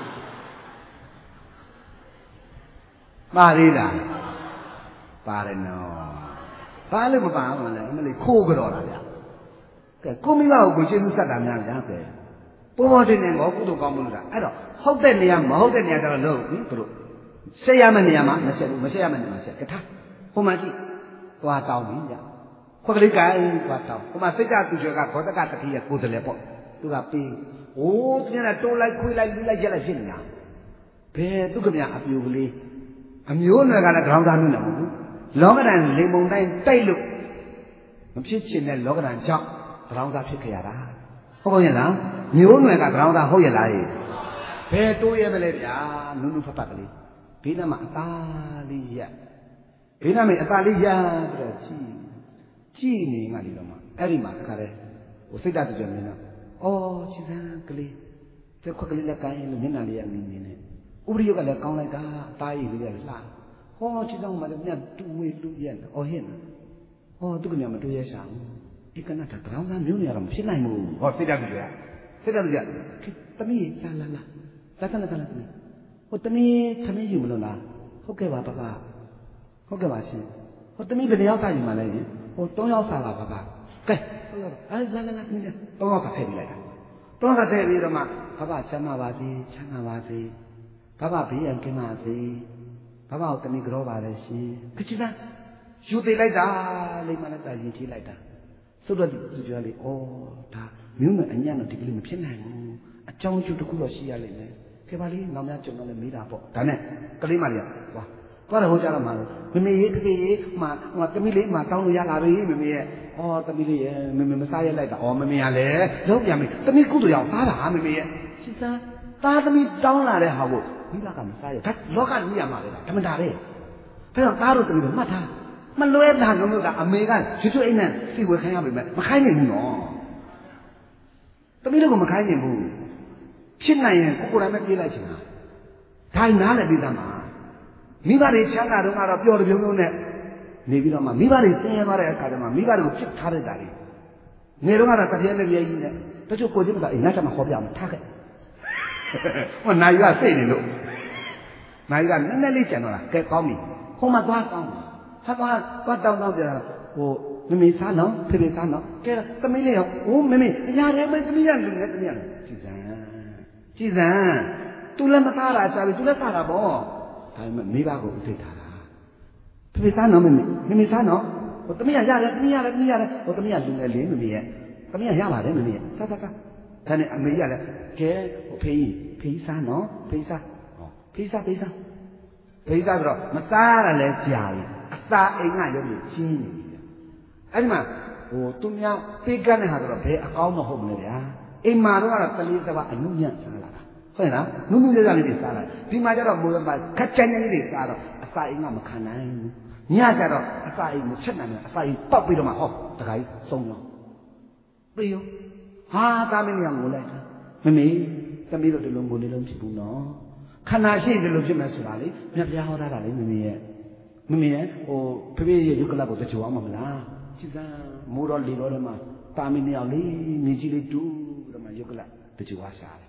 ပါသေးလားပါတယ်နော်ဘာလို့မပါအောင်လဲအမလေးခိုးကြောတာဗျာကဲကိုမိဘကိုကျေးဇူးဆက်တာများဗျာကဲပေါ်ပေါ်တင်နေမောကုသိုလ်ကောင်းမှုလို့တာအဲ့တော့ဟုတ်တဲ့နေရာမဟုတ်တဲ့နေရာကျတော့လို့သူတို့ဆက်ရမယ့်နေရာမှာမဆက်ဘူးမဆက်ရမယ့်နေရာမှာဆက်ကထားဟိုမှာကြည့်သွားတောင်းပြီဗျခွက်ကလေးကိုင်းသွားတောင်းဟိုမှာစိတ်ကသူကျော်ကဘောတကတတိယကိုယ်စလဲပေါ့သူကပေးဟိုးသူကတိုးလိုက်ခွေးလိုက်လူလိုက်ရက်လိုက်ဖြစ်နေတာဘယ်သူကမြအပြူကလေးအမျိုးနွယ်ကလည်းခေါင်းသားမျိုးနဲ့မဟုတ်ဘူးလောကဓာတ်လိမ်ပုံတိုင်းတိုက်လို့မဖြစ်ချင်တဲ့လောကဓာတ်ကြောင့်ခေါင်းသားဖြစ်ခဲ့ရတာဟုတ်ပါရဲ့လားမျိုးနွယ်ကခေါင်းသားဟုတ်ရဲ့လားဘယ်တိုးရဲမလဲဗျာနုနုဖတ်ဖတ်ကလေးဘေးနားမှာအသားလေးရက်ဘေးနားမှာအသားလေးရက်ပြီးတော့ကြည့်နေမှဒီတော့မှအဲ့ဒီမှာတခါတည်းဟိုစိတ်ဓာတ်ကြွမြင်တော့အော်ချစ်စမ်းကလေးသက်ခွက်ကလေးလည်းကိုင်းလို့မျက်နှာလေးကမြင်နေတယ်ဥပရိယကလည်းကောင်းလိုက်တာအသားရည်လေးကလှဟောချစ်စမ်းမှလည်းမြတ်တူဝေးလူရက်အော်ဟင်းဟောသူကများမတွေ့ရရှာဘူးဒီကနတာခေါင်းသားမျိုးနေရတော့မဖြစ်နိုင်ဘူးဟောစိတ်ဓာတ်ကြွစိတ်ဓာတ်ကြွသမီးလာလာသမီးဟိုသမီးသမီးယူမလို့လားဟုတ်ကဲ့ပါပပဟုတ်ကဲ့ပါရှင်ဟိုသမီးဘယ်နှယောက်စားယူမှလဲဟို3ယောက်စားပါပပကဲလာလာသမီး3ယောက်စားထည့်ပြီးလိုက်တာ3ယောက်စားထည့်ပြီးတော့မှပပချမ်းသာပါစေချမ်းသာပါစေပပဘေးရန်ကင်းပါစေပပကိုသမီးကြောပါလေရှင်ခချစ်သားယူသေးလိုက်တာလိမ့်မလိုက်တာရင်ထိလိုက်တာဆိုတော့သူပြောလေဩဒါမျိုးနဲ့အညံ့တော့ဒီကလေးမဖြစ်နိုင်ဘူးအကြောင်းကျိုးတစ်ခုတော့ရှိရလိမ့်မယ်ကဲပါလေးနောက်များကြုံတော့လည်းမေးတာပေါ့ဒါနဲ့ကလေးမလေးကသွားတယ်ဟိုကြတော့မှမမေရေးကလေးရေးဟိုသမီးလေးမှတောင်းလို့ရလာပြီမမေရဲ့ဩသမီးလေးရဲ့မမေမစားရလိုက်တာဩမမေကလည်းလုံးပြန်ပြီသမီးကုသိုလ်ရောက်သားတာမမေရဲ့ရှင်းစမ်းသားသမီးတောင်းလာတဲ့ဟာကိုမိဘကမစားရဒါလောကကြီးရမှာလေဓမ္မတာပဲဒါကြောင့်သားတို့သမီးတို့မှတ်ထားမလွဲတာလုံးလို့ကအမေကကျွတ်အိမ်နဲ့စီဝယ်ခိုင်းရပြီမဲ့မခိုင်းနိုင်ဘူးနော်သမီးတို့ကမခိုင်းနိုင်ဘူးဖြစ်နိုင်ရင်ကိုယ်တိုင်ပဲပြေးလိုက်ချင်တာဒါနားလည်းပြီးသားမှာမိဘတွေချမ်းသာတော့ကတော့ပျော်တပြုံးပြုံးနဲ့နေပြီးတော့မှမိဘတွေဆင်းရဲသွားတဲ့အခါကျမှမိဘတွေကိုဖြစ်ထားတဲ့ဓာတ်တွေနေတော့ကတော့တပြဲနဲ့ပြဲကြီးနဲ့တချို့ကိုကြည့်မသာအိမ်နောက်ချက်မှခေါ်ပြအောင်ထားခဲ့ဟိုနိုင်ရစိတ်နေလို့နိုင်ကနည်းနည်းလေးကျန်တော့လားကဲကောင်းပြီဟိုမှာသွားကောင်းဟာသွားတောင်းပြန်ဟိုမမေစားနော်ဖေဖေစားနော်ကဲသမီးလေးရောဟိုမမေရတယ်မသမီးရလူငယ်သမီးရကြည်စမ်းသူလည်းမစားတာစားပြီသူလည်းစားတာပေါ့ဒါပေမဲ့မိဘကိုဥသိထားတာဖေဖေစားနော်မမေစားနော်ဟိုသမီးရတယ်သမီးရတယ်ဟိုသမီးကလူငယ်လေးမမေရဲ့သမီးရပါတယ်မမေရဲ့စားဒါနဲ့အမေရတယ်ကဲဟိုဖေးစားနော်ဖေးစားဆိုတော့မစားရလဲကြာပြီအစာအိမ်ကရုပ်ကြီးချင်းနေပြီအဲ့ဒီမှာဟိုသူများပေးကမ်းတဲ့ဟာဆိုတော့ဘယ်အကောင်းမဟုတ်မလဲဗျာအိမ်မှာတော့တလေးစပါအနုညံ့စားလာတာဟုတ်လားနုနုလေးလေးတွေစားလာဒီမှာကျတော့မိုးစပါခက်ချမ်းချမ်းလေးတွေစားတော့အစာအိမ်ကမခံနိုင်ဘူးညကျတော့အစာအိမ်မချက်နိုင်ဘူးအစာအိမ်ပောက်ပြီးတော့မှဟောတခါကြီးဆုံးတော့ပြေရောဟာသားမင်းကငိုလိုက်တာမမေသမီးတို့ဒီလိုငိုနေလို့ဖြစ်ဘူးနော်ခန္ဓာရှိတယ်လို့ဖြစ်မယ်ဆိုတာလေမြတ်ပြားဟောထားတာလေမမေရဲ့ဟိုဖေဖေရဲ့ယုတ်ကလပ်ကိုတချို့အောင်မလားကြည်စမ်းမိုးတော့လေတော့လည်းမှတာမင်းနှစ်ယောက်လေးမြည်ကြီးလေးတူးပြီးတော့မှယုတ်ကလပ်တချို့အားရှာတယ်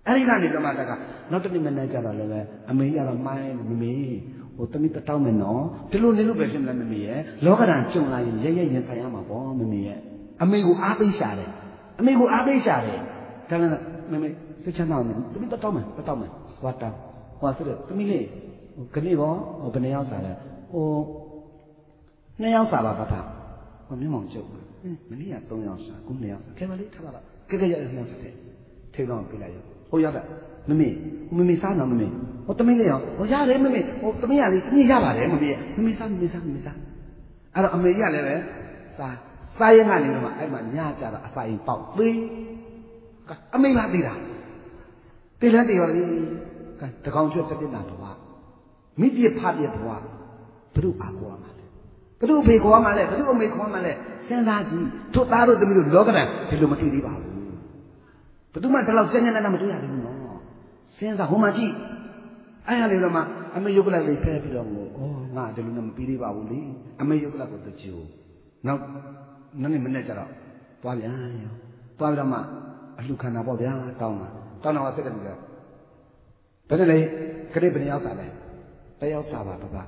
အဲ့ဒီကနေတော့မှတက်ကနောက်တစ်နေ့မနေ့ကျတော့လည်းပဲအမေကြီးကတော့မိုင်းမမေဟိုသမီးတောင်းမယ်နော်ဒီလိုနေလို့ပဲဖြစ်မလားမမေရဲ့လောကဓာတ်ကြုံလာရင်ရဲရဲရင်ဆိုင်ရမှာပေါ့မမေရဲ့အမေကိုအားပေးရှာတယ်အမေကိုအားပေးရှာတယ်ဒါလည်းမမေစိတ်ချမ်းသာအောင်သမီးတောင်းမယ်ဟောတောင်းဟောဆိုတော့သမီးလေးဟိုခဏကောဟိုဘယ်နှယောက်စားလဲဟို2ယောက်စားပါပါဟိုမျက်မှောင်ကျုပ်မနေ့က3ယောက်စားခု2ယောက်စားခဲမလေးထားပါတော့ကဲရ2ယောက်စားထိတော့ပြလိုက်ရောဟိုရောက်တာမမေစားနော်မမေဟိုသမီးလေးရောဟိုရတယ်မမေဟိုသမီးကလေးသမီးရပါတယ်မမေမမေစားအဲ့တော့အမေကြီးကလည်းပဲစားရင်ကနေတော့အဲ့မှာညကြတော့အစာရင်ပေါက်သေးအမေလားသေးတာတေးလဲတေးရောလေတကောင်ကျွတ်တက်တာတော့မိပြဖပြဘဝဘုရုအားကိုရမှာလဲဘုရုဖေခေါ်မှာလဲဘုရုအမေခေါ်မှာလဲစဉ်းစားကြည့်တို့သားတို့သမီးတို့လောကဓာတ်ဒီလိုမတွေ့သေးပါဘူးဘယ်သူမှဒီလောက်ကျဉ်းကျဉ်းနဲ့မတွေ့ရဘူးနော်စဉ်းစားဟိုမှာကြည့်အဲ့ရလေတော့မှအမေယုတ်ကလလေးဖဲပြီးတော့ဩငါဒီလိုနဲ့မပြီးသေးပါဘူးလေအမေယုတ်ကလကိုတချို့နောက်နေ့မနေ့ကျတော့သွားပြန်ရောသွားပြီးတော့မှအလှခန္ဓာပေါ့ဗျာတောင်းတာဆက်တယ်ပြီကဘယ်နဲ့လဲခလေးဘယ်နှယောက်စားလဲတယောက်စားပါပါ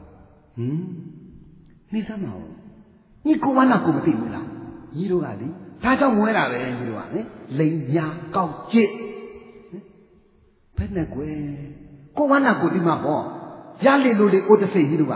နေစမ်းမအောင်ညီကိုဝါနာကိုမသိဘူးလားညီတို့ကလေဒါကြောင့်မွဲတာပဲညီတို့ကလေလိန်ညာကောက်ကြည့်ဘယ်နဲ့ကွယ်ကိုဝါနာကိုဒီမှာပေါ့ရလေလို့လေကိုတစိတ်ကြီးတို့က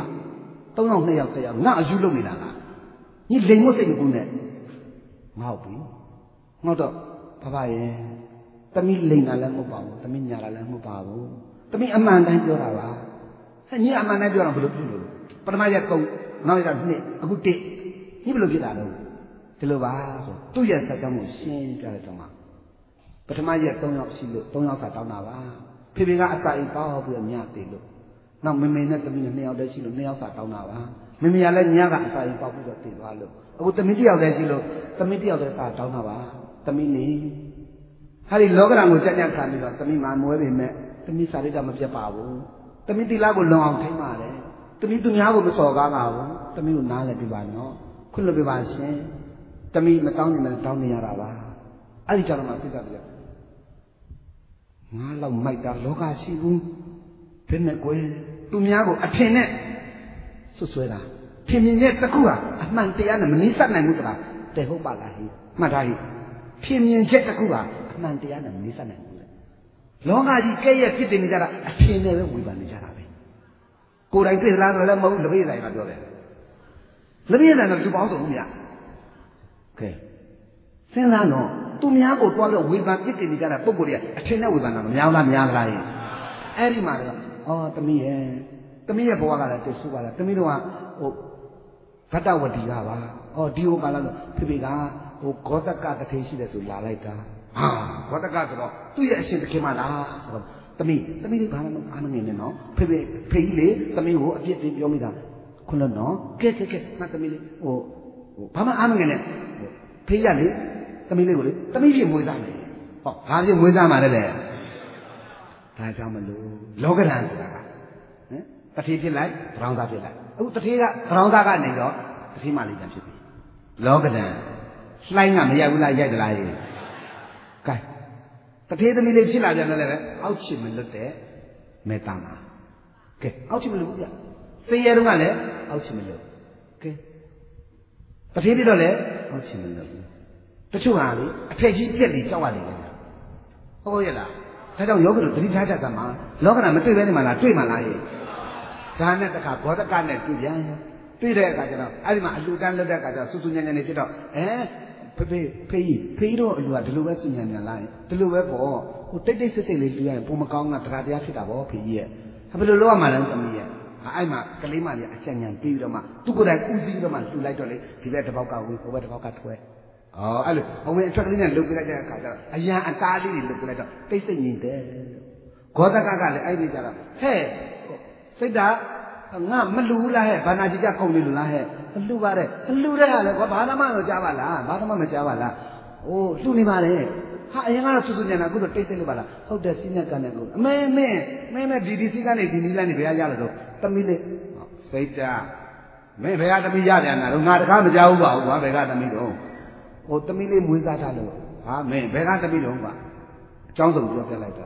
3ယောက်2ယောက်3ယောက်ငါအယူလုပ်နေတာလားညီလိန်မို့စိတ်ကူနဲ့ငေါ့ပြီငေါ့တော့ဖရဲ့သမီးလိန်တာလည်းမဟုတ်ပါဘူးသမီးညာတာလည်းမဟုတ်ပါဘူးသမီးအမှန်တိုင်းပြောတာပါညီအမှန်တိုင်းပြောတော့ဘယ်လိုဖြစ်လို့ပထမရက်3နောက်ရက်2အခု1ညီဘယ်လိုဖြစ်တာလဲဒီလိုပါဆိုသူ့ရဲ့စကားကိုရှင်းပြလိုက်တော့မှပထမရက်3ယောက်ရှိလို့3ယောက်သာတောင်းတာပါဖေဖေကအစာအိမ်ပေါက်ပြီးတော့ညသေးလို့နောက်မေမေနဲ့သမီးနဲ့2ယောက်တည်းရှိလို့2ယောက်သာတောင်းတာပါမေမေကလည်းညကအစာအိမ်ပေါက်ပြီးတော့တည်သွားလို့အခုသမီး1ယောက်တည်းရှိလို့သမီး1ယောက်တည်းသာတောင်းတာပါသမီးနေဟာဒီလောကဓာတ်ကိုကြက်ကြက်ခံပြီးတော့သမီးမမွဲပေမဲ့သမီးစာရိတ္တမပြတ်ပါဘူးသမီးတိလာကိုလွန်အောင်ထိမ့်ပါတယ်သမီးသူများကိုမစော်ကားပါဘူးသမီးကိုနားလည်းပြပါနော်ခွင့်လွှတ်ပြပါရှင်သမီးမတောင်းနေနဲ့တောင်းနေရတာပါအဲ့ဒီကြောင့်မှသိတာပြငါလောက်မိုက်တာလောကရှိဘူးဘယ်နဲ့ကွယ်သူများကိုအထင်နဲ့ဆွဆွဲတာထင်မြင်တဲ့တစ်ခုဟာအမှန်တရားနဲ့မနှိစက်နိုင်ဘူးဆိုတာတဲ့ဟုတ်ပါလားဟိမှတ်ထားဟိထင်မြင်ချက်တစ်ခုဟာအမှန်တရားနဲ့မနှိစက်နိုင်ဘူးလေလောကကြီးကဲ့ရဲ့ဖြစ်တင်နေကြတာအထင်နဲ့ပဲဝေဖန်နေကြတာပဲကိုယ်တိုင်တွေ့သလားဆိုလည်းမဟုတ်လက်ပြည့်ဆိုင်ကပြောတယ်လက်ပြည့်ဆိုင်ကလူပေါင်းစုံဘူးမြတ်ကဲစဉ်းစားတော့သူများကိုသွားလို့ဝေဖန်ပြစ်တင်နေကြတာပုံကိုယ်တွေအထင်နဲ့ဝေဖန်တာမများလားများလားအဲ့ဒီမှာတော့သမီးရဲ့ဘဝကလည်းတဆူပါလားသမီးတို့ကဟိုဗတ္တဝတီကပါဒီဟိုကလည်းဖေဖေကဟိုဂေါတကတထေရှိတယ်ဆိုလာလိုက်တာဂေါတကဆိုတော့သူ့ရဲ့အရှင်တခင်မလားဆိုတော့သမီးလေးဘာမှအားမငင်နဲ့နော်ဖေကြီးလေသမီးကိုအပြစ်တင်ပြောမိတာခွန်းလို့နော်ကဲငါသမီးလေးဟိုဘာမှအားမငင်နဲ့ဖေကြီးကလေသမီးလေးကိုလေသမီးပြည့်မွေးသားမယ်ဘာပြည့်မွေးသားမှာလဲဒါကြောင့်မလို့လောကဓာတ်ဆိုတာကတထေးဖြစ်လိုက်သရောင်းသားဖြစ်လိုက်အခုတထေးကသရောင်းသားကနေတော့တထေးမလေးပြန်ဖြစ်ပြီလောကဓာတ်လှိုင်းကမရိုက်ဘူးလားရိုက်သလားရေးကဲတထေးသမီးလေးဖြစ်လာပြန်တယ်လည်းပဲအောက်ချစ်မလွတ်တဲ့မေတ္တာမှာကဲအောက်ချစ်မလွတ်ဘူးဗျစေရတုန်းကလည်းအောက်ချစ်မလွတ်ကဲတထေးပြီးတော့လည်းအောက်ချစ်မလွတ်ဘူးတချို့ဟာလေအထက်ကြီးပြက်ပြီးကြောက်ရတယ်ဟုတ်ရဲ့လားဒါကြောင့်ယောဂတို့သတိထားကြသမှာလောကဓာတ်မတွေ့ပဲနေမှာလားတွေ့မှာလားရေးဒါနဲ့တခါဘောဓကနဲ့တွေ့ပြန်တွေ့တဲ့အခါကျတော့အဲ့ဒီမှာအလူတန်းလွတ်တဲ့အခါကျတော့စူးစူးညံ့ညံ့နေဖြစ်တော့ဖေးတော့အလူကဒီလိုပဲစူးညံ့ညံ့လာရင်ဒီလိုပဲပေါ့ဟိုတိတ်စစ်စစ်လေးတွေ့ရရင်ပုံမကောင်းတာတရားတရားဖြစ်တာပေါ့ဖေးကြီးရဲ့ဘယ်လိုလုပ်ရမှာလဲသမီးရဲ့အဲ့မှာကလေးမလေးအချက်ညံပြီးပြီးတော့မှသူကိုယ်တိုင်ဦးစီးပြီးတော့မှလှူလိုက်တော့လေဒီဘက်တစ်ပေါက်ကဝင်ဟိုဘက်တစ်ပေါက်ကထွဲအဲ့လိုအဝင်အထွက်ကလေးနဲ့လှုပ်ပြလိုက်တဲ့အခါကျတော့အရန်အသားလေးတွေလှုပ်ပြလိုက်တော့တိတ်ဆိတ်ငြိမ်တယ်ဂေါတကကလည်းအဲ့ဒီကြတော့ဟဲ့စိတ်ဓာတ်ငါမလူလားဟဲ့ဘာနာကြီးကြကုန်နေလို့လားဟဲ့လှူပါတယ်လှူတဲ့ဟာလေကွာဘာမှမကြားပါလားဘာမှမကြားပါလားအိုးလှူနေပါလေဟာအရင်ကတော့စူးစူးညံ့ညံ့အခုတော့တိတ်ဆိတ်လို့ပါလားဟုတ်တယ်စီးနဲ့ကန်နဲ့ကိုအမေဒီစီကနေဒီနီးကနေဘယ်ရရလို့သမီးလေးစိတ်ဓာတ်မင်းဘယ်ကသမီးရတယ်နာတော့ငါတကားမကြားဘူးပါဘူးကွာဘယ်ကသမီးတော့ဟိုသမီးလေးမွေးစားထားလို့ဟာမင်းဘယ်ကသမီးတော့ကွာအကြောင်းစုံပြောပြလိုက်တော့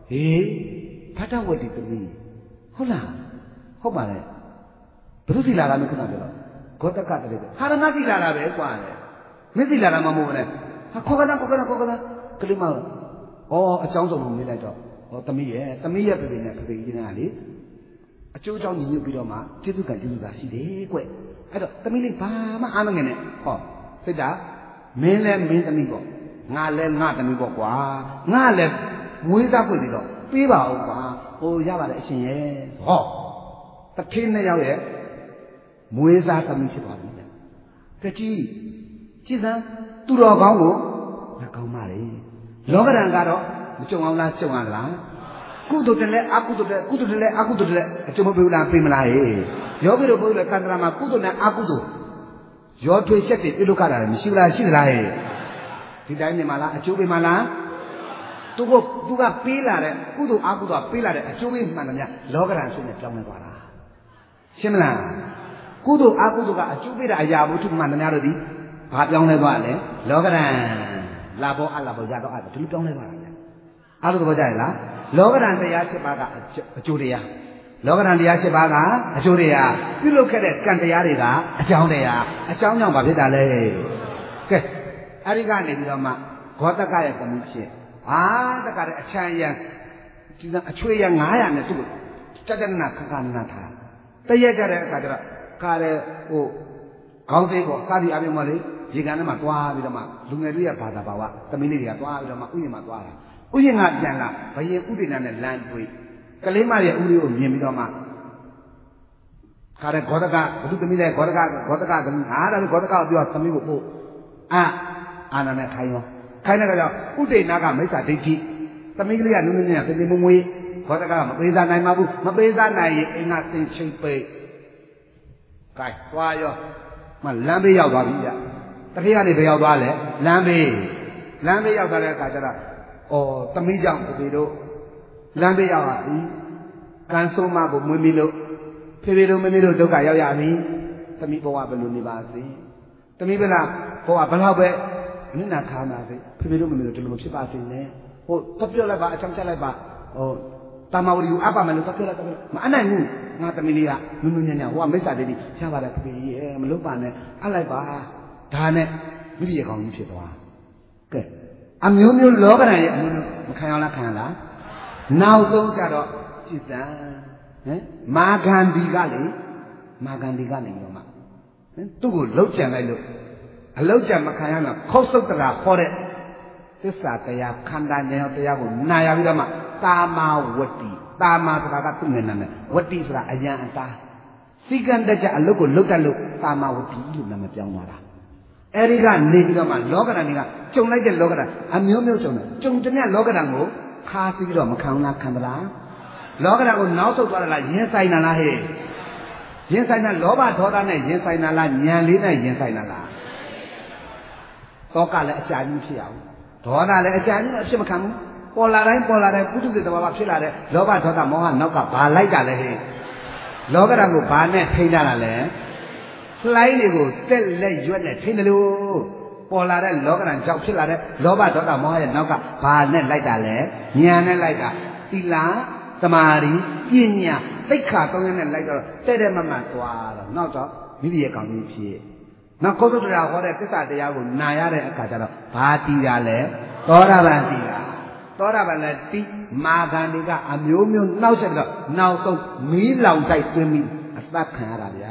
ဖတ်တဝတ္တိသမီးဟုတ်လားဟုတ်ပါလေဘုသူစီလာတာမခုနပြောတော့ဂေါတကတည်းကဟာရဏစီလာတာပဲကွာလေမင်းစီလာတာမမဟုတ်ဘူးလေဟာခေါ်ကတာကလေးမဩအကြောင်းစုံကိုမေးလိုက်တော့သမီးရဲ့ပြည်နဲ့ပြည်ကြီးကလေအကျိုးအကြောင်းညီညွတ်ပြီးတော့မှကျေးဇူးကံကျေးဇူးသာရှိတယ်ကွအဲ့တော့သမီးလေးဘာမှအားမငယ်နဲ့ဟောစိတ်ဓာတ်မင်းလည်းမင်းသမီးပေါ့ငါလည်းငါသမီးပေါ့ကွာငါလည်းမွေးသားပွင့်ပြီးတော့ပေးပါဦးကွာဟိုရပါတယ်အရှင်ရဲ့ဟောတထင်းနှစ်ယောက်ရဲ့မွေးသားသမီးဖြစ်သွားပြီတကြီးကြည်စမ်းသူတော်ကောင်းကိုလက်ကောင်းပါလေလောကဓာတ်ကတော့မကြုံအောင်လားကြုံရလားကုသိုလ်တလဲအကုသိုလ်တလဲကုသိုလ်တလဲအကုသိုလ်တလဲအကျုံမပေးဘူးလားပေးမလားဟေ့ယောဂီတို့ဘုရားကန္တရာမှာကုသိုလ်နဲ့အကုသိုလ်ရောထွေးချက်တွေပြုလုပ်ကြတာမရှိဘူးလားရှိသလားဟဲ့ဒီတိုင်းနေမှာလားအကျိုးပေးမှာလားသူကပေးလာတဲ့ကုသိုလ်အကုသိုလ်ပေးလာတဲ့အကျိုးပေးမှန်တယ်များလောကဓာတ်ဆိုနေပြောင်းလဲသွားတာရှင်းမလားကုသိုလ်အကုသိုလ်ကအကျိုးပေးတာအရာဘုထုမှန်တယ်များတို့ဒီဘာပြောင်းလဲသွားလဲလောကဓာတ်လာဘောအလာဘောရတော့အဲ့ဒါဒီလိုပြောင်းလဲသွားတာဗျအားလုံးသဘောကျရလားလောကဓာတ်တရား7ပါးကအကျိုးတရားလောကဓာတ်တရား7ပါးကအကျိုးတရားပြုလုပ်ခဲ့တဲ့ကံတရားတွေကအကြောင်းတရားအကြောင်းကြောင့်ဘာဖြစ်တာလဲကဲအဲ့ဒီကနေပြီးတော့မှဂေါတကရဲ့သမီးဖြစ်တကတဲ့အချမ်းရံဒီအချွေရ900နဲ့သူ့တတနာခနာထားတရက်ကြတဲ့အခါကျတော့ကားတဲ့ဟိုခေါင်းသေးပေါ့စာဒီအပြင်မလေးရေကန်ထဲမှာတွားပြီးတော့မှလူငယ်တွေရဲ့ဘာသာဘာဝသမီးလေးတွေကတွားပြီးတော့မှဥယျာဉ်မှာတွားတာဥယျာဉ်ကပြန်လာဘယင်ဥဒိဏနဲ့လမ်းတွေ့ကလေးမရဲ့ဥလေးကိုမြင်ပြီးတော့မှခါတဲ့ဂေါတကဘုသူသမီးလေးဂေါတကသမီးဒါပဲဂေါတကကိုပြောသမီးကိုပို့အာနာနဲ့ခိုင်းတဲ့ကြောင့်ဥဒိဏကမိစ္ဆာဒိဋ္ဌိသမီးကလေးကနုနုနဲ့ပြင်မွေးဂေါတကမပေးစားနိုင်ပါဘူးမပေးစားနိုင်ရင်အင်္ဂါစင်ချိတ်ပိတ်ကဲတွားရောမှလမ်းဘေးရောက်သွားပြီဗျတခေကနေဘယ်ရောက်သွားလဲလမ်းဘေးရောက်သွားတဲ့အခါကျတော့သမီးကြောင့်ဖေတို့လမ်းဘေးရောက်လာပြီကံဆုံးမကိုမွေးမိလို့ဖေတို့မမေတို့ဒုက္ခရောက်ရပြီသမီးဘဝဘယ်လိုနေပါစေသမီးဘလားဘဝဘယ်လောက်ပဲအနစ်နာခါနာစေဖေတို့မမေတို့ဒီလိုမဖြစ်ပါစေနဲ့တပြောလိုက်ပါအချောင်းချလိုက်ပါတာမဝရီကိုအပမယ်လို့တပြောလိုက်မအနိုင်ဘူးငါသမီးလေးကနုနုညံ့ညံ့ဟိုကမိစ္ဆာဒိဋ္ဌိရပါတယ်ဖေကြီးရဲ့မလုပ်ပါနဲ့အလိုက်ပါဒါနဲ့မိဖုရားကောင်းကြီးဖြစ်သွားကဲအမျိုးမျိုးလောကဓာတ်ရဲ့အမျိုးမျိုးမခံရလားခံရလားနောက်ဆုံးကြတော့ကြည်စံမာဂန္ဒီကနေပြီးတော့မှသူ့ကိုလှုပ်ကြံလိုက်လို့အလှုပ်ကြံမခံရတော့ခောက်စုတ်တရာဟောတဲ့သစ္စာတရားခန္ဓာဉာဏ်တရားကိုနာရပြီးတော့မှတာမာဝတ္တိတာမာဆိုတာကသူ့ငယ်နာနဲ့ဝတ္တိဆိုတာအယံအတားစိကံတကြအလုတ်ကိုလှုပ်တတ်လို့တာမာဝတ္တိလို့နာမည်ပြောင်းသွားတာအဲဒီကနေပြီးတော့မှလောကဓာတ်တွေကကြုံလိုက်တဲ့လောကဓာတ်အမျိုးမျိုးကြုံတယ်ကြုံတဲ့လောကဓာတ်ကိုခါပြီးတော့မခံလားခံသလားလောကဓာတ်ကိုနောက်ဆုတ်သွားတယ်လားရင်ဆိုင်တာလားဟဲ့ရင်ဆိုင်တာလောဘဒေါသနဲ့ရင်ဆိုင်တာလားဉာဏ်လေးနဲ့ရင်ဆိုင်တာလားသောကလည်းအကြာကြီးဖြစ်ရအောင်ဒေါသလည်းအကြာကြီးအဖြစ်မခံဘူးပေါ်လာတိုင်းပုထုဇဉ်တဘာဝဖြစ်လာတဲ့လောဘဒေါသမောဟနောက်ကဘာလိုက်တာလဲဟဲ့လောကဓာတ်ကိုဘာနဲ့ထိန်းတာလဲလှိုင်းတွေကိုတက်လက်ရွက်နဲ့ထိန်းတယ်လို့ပေါ်လာတဲ့လောကဓာတ်ကြောင့်ဖြစ်လာတဲ့လောဘဒေါသမောဟရဲ့နောက်ကဘာနဲ့လိုက်တာလဲဉာဏ်နဲ့လိုက်တာသီလသမာဓိပညာသိက္ခာ3ရပ်နဲ့လိုက်တော့တဲ့မမှန်သွားတော့နောက်တော့မိမိရဲ့ကောင်းကြီးဖြစ်နောက်ကောသုတ္တရာဟောတဲ့သစ္စာတရားကိုနာရတဲ့အခါကျတော့ဘာတည်တာလဲသောတာပန်တည်တာသောတာပန်လည်းတိမာဂန္ဒီကအမျိုးမျိုးနှောက်ဆက်ပြီးတော့နောက်ဆုံးမီးလောင်တိုက်သွင်းပြီးအသက်ခံရတာဗျာ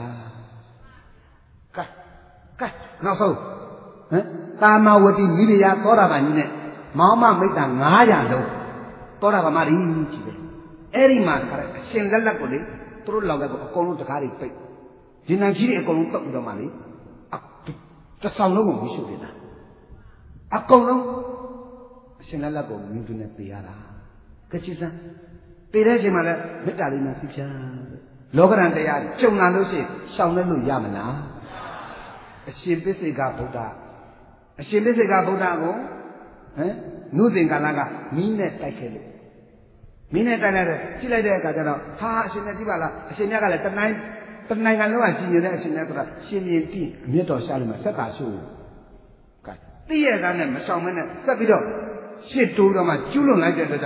ကဲနောက်ဆုံးတာမဝတိမိဖုရားသောတာပန်ကြီးနဲ့မောင်မမိတ္တ900လုံးသောတာပန်မကြီးကြီးပဲအဲ့ဒီမှာအရှင်လက်လက်ကိုလေသူတို့လောက်လက်ကိုအကုန်လုံးတကားတွေပိတ်ဒီနံကြီးတွေအကုန်လုံးတုတ်ပြီးတော့မှလေတစ်ဆောင်လုံးကိုမရှိသေးတာအကုန်လုံးအရှင်လက်လက်ကိုမြူတူနဲ့ပေးရတာကချစ်စမ်းပေးတဲ့အချိန်မှာလည်းမေတ္တာလေးနဲ့သိချာလောကဓာတ်တရားကြုံလာလို့ရှိရင်ရှောင်လို့ရမလားအရှင်ပိစိကဗုဒ္ဓကိုနုသင်္ကာလကမီးနဲ့တိုက်ခဲ့လို့မင်းနဲ့တိုက်လိုက်တယ်ကြည့်လိုက်တဲ့အခါကျတော့ဟာအရှင်နဲ့ကြည့်ပါလားအရှင်မြတ်ကလည်းတနိုင်ငံလုံးကကြည်နေတဲ့အရှင်မြတ်ဆိုတာရှင်မြင်ပြီးအမြတ်တော်ရှာလို့မှဆက်တာရှို့ကဲသိရတာနဲ့မဆောင်မနဲ့ဆက်ပြီးတော့ရှစ်တိုးတော့မှကျူးလွန်လိုက်တဲ့အတွက်ကြောင့်မလို့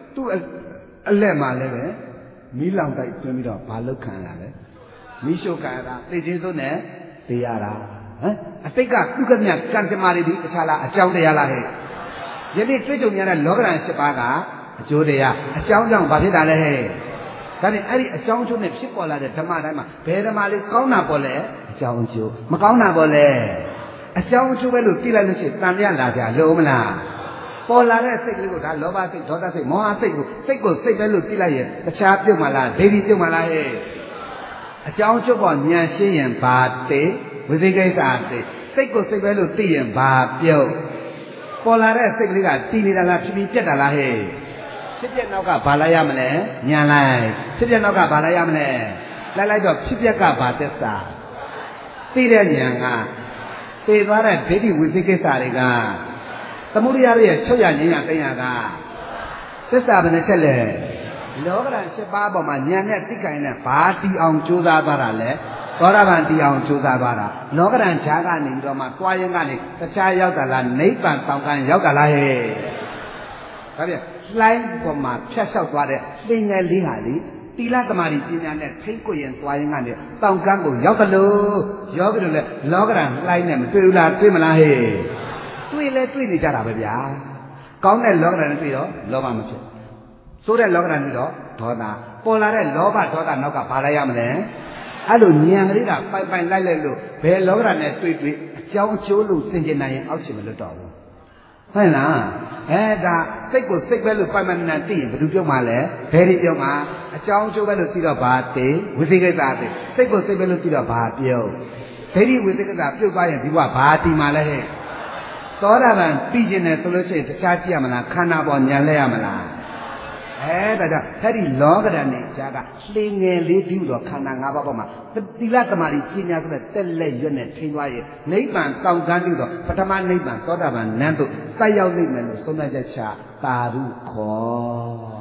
သူအလက်မှာလည်းပဲမီးလောင်တိုက်တွင်းပြီးတော့ဘာလုပ်ခံရလဲမီးရှို့ခံရတာသိချင်းစိုးနဲ့တေးရတာဟမ်အတိတ်ကသူကမြတ်ကံကြမ္မာတွေဒီတခြားလားအကြောင်းတရားလားဟဲ့ယနေ့တွေ့ကြုံရတဲ့လောကဓာတ်၈ပါးကအကျိုးတရားအကြောင်းကြောင့်ဘာဖြစ်တာလဲဟဲ့ဒါနဲ့အဲ့ဒီအကြောင်းကျိုးနဲ့ဖြစ်ပေါ်လာတဲ့ဓမ္မတိုင်းမှာဘယ်ဓမ္မလေးကောင်းတာပေါ်လဲအကြောင်းကျိုးမကောင်းတာပေါ်လဲအကြောင်းကျိုးပဲလို့သိလိုက်လို့ရှိရင်တန်တရားလာကြလို့မလားပေါ်လာတဲ့စိတ်ကလေးကိုဒါလောဘစိတ်ဒေါသစိတ်မောဟစိတ်ကိုစိတ်ပဲလို့သိလိုက်ရင်တခြားပြုတ်မှလားဒိဋ္ဌိပြုတ်မှလားဟဲ့အကြောင်းကျိုးပေါ်ဉာဏ်ရှင်းရင်ဘာသိဝိသိကိစ္စသိစိတ်ကိုစိတ်ပဲလို့သိရင်ဘာပြုတ်ပေါ်လာတဲ့စိတ်ကလေးကတည်နေတာလားဖြည်းဖြည်းပြတ်တာလားဟဲ့ဖြစ်ပြနောက်ကဘာလိုက်ရမလဲညံလိုက်ဖြစ်ပြနောက်ကဘာလိုက်ရမလဲလိုက်တော့ဖြစ်ပြကဘာသစ္စာသိတဲ့ဉာဏ်ကသိသွားတဲ့ဒိဋ္ဌိဝိသိကိစ္စတွေကသမုဒိယရဲ့ချုပ်ရငြိမ်းရသိရကသစ္စာဘယ်နဲ့ချက်လဲလောကဓာတ်၈ပါးပေါ်မှာဉာဏ်နဲ့သိကြတဲ့ဘာတီအောင်ကြိုးစားသွားတာလဲသောတာပန်တီအောင်ကြိုးစားသွားတာလောကဓာတ်ဈာကနေပြီးတော့မှသွားရင်ကနေတခြားရောက်တာလားနိဗ္ဗာန်တောင်ကန်းရောက်တာလားဟဲ့ဒါပြန်လှိုင်းပေါ်မှာဖြတ်လျှောက်သွားတဲ့သင်္ငယ်လေးဟာလေသီလသမာဓိပညာနဲ့ထိတ်ကိုရင်သွားရင်ကနေတောင်ကန်းကိုရောက်တယ်လို့ယောဂီတို့လည်းလောကဓာတ်လှိုင်းနဲ့မတွေ့ဘူးလားတွေ့မလားဟဲ့တွေ့လဲတွေ့နေကြတာပဲဗျာကောင်းတဲ့လောကဓာတ်နဲ့တွေ့တော့လောဘမဖြစ်ဆိုးတဲ့လောကဓာတ်နဲ့တော့ဒေါသပေါ်လာတဲ့လောဘဒေါသနောက်ကဘာလိုက်ရမလဲအဲ့လိုဉာဏ်ကလေးကပိုင်လိုက်လို့ဘယ်လောကဓာတ်နဲ့တွေ့အကြောင်းအကျိုးလို့သင်ကျင်နိုင်ရင်အောက်ချင်မလွတ်တော့ဘူးဟုတ်လားဒါစိတ်ကိုစိတ်ပဲလို့ပိုင်မှန်မှန်သိရင်ဘယ်သူပြောမှလဲဘယ်ဒီပြောမှအကြောင်းအကျိုးပဲလို့သိတော့ဘာသိဝိသိကိစ္စသိစိတ်ကိုစိတ်ပဲလို့သိတော့ဘာပြောဒိဋ္ဌိဝိသိကိစ္စပြုတ်သွားရင်ဒီဘဝဘာတည်မှလဲဟဲ့သောတာပန်ပြီးကျင်တယ်ဆိုလို့ရှိရင်တခြားကြည့်ရမလားခန္ဓာပေါ်ဉာဏ်လဲရမလားဒါကြောင့်အဲ့ဒီလောကဓာတ်နဲ့ဈာကလှေငယ်လေးပြုတော့ခန္ဓာ၅ပါးပေါ်မှာသီလသမာဓိပညာဆိုတဲ့တက်လက်ရွတ်နဲ့ထိန်းသွားရင်နိဗ္ဗာန်တောင်ကန်းပြီးတော့ပထမနိဗ္ဗာန်သောတာပန်နန်းတို့စိုက်ရောက်နိုင်မယ်လို့ဆုံးဖြတ်ချက်ချသာဓုခေါ်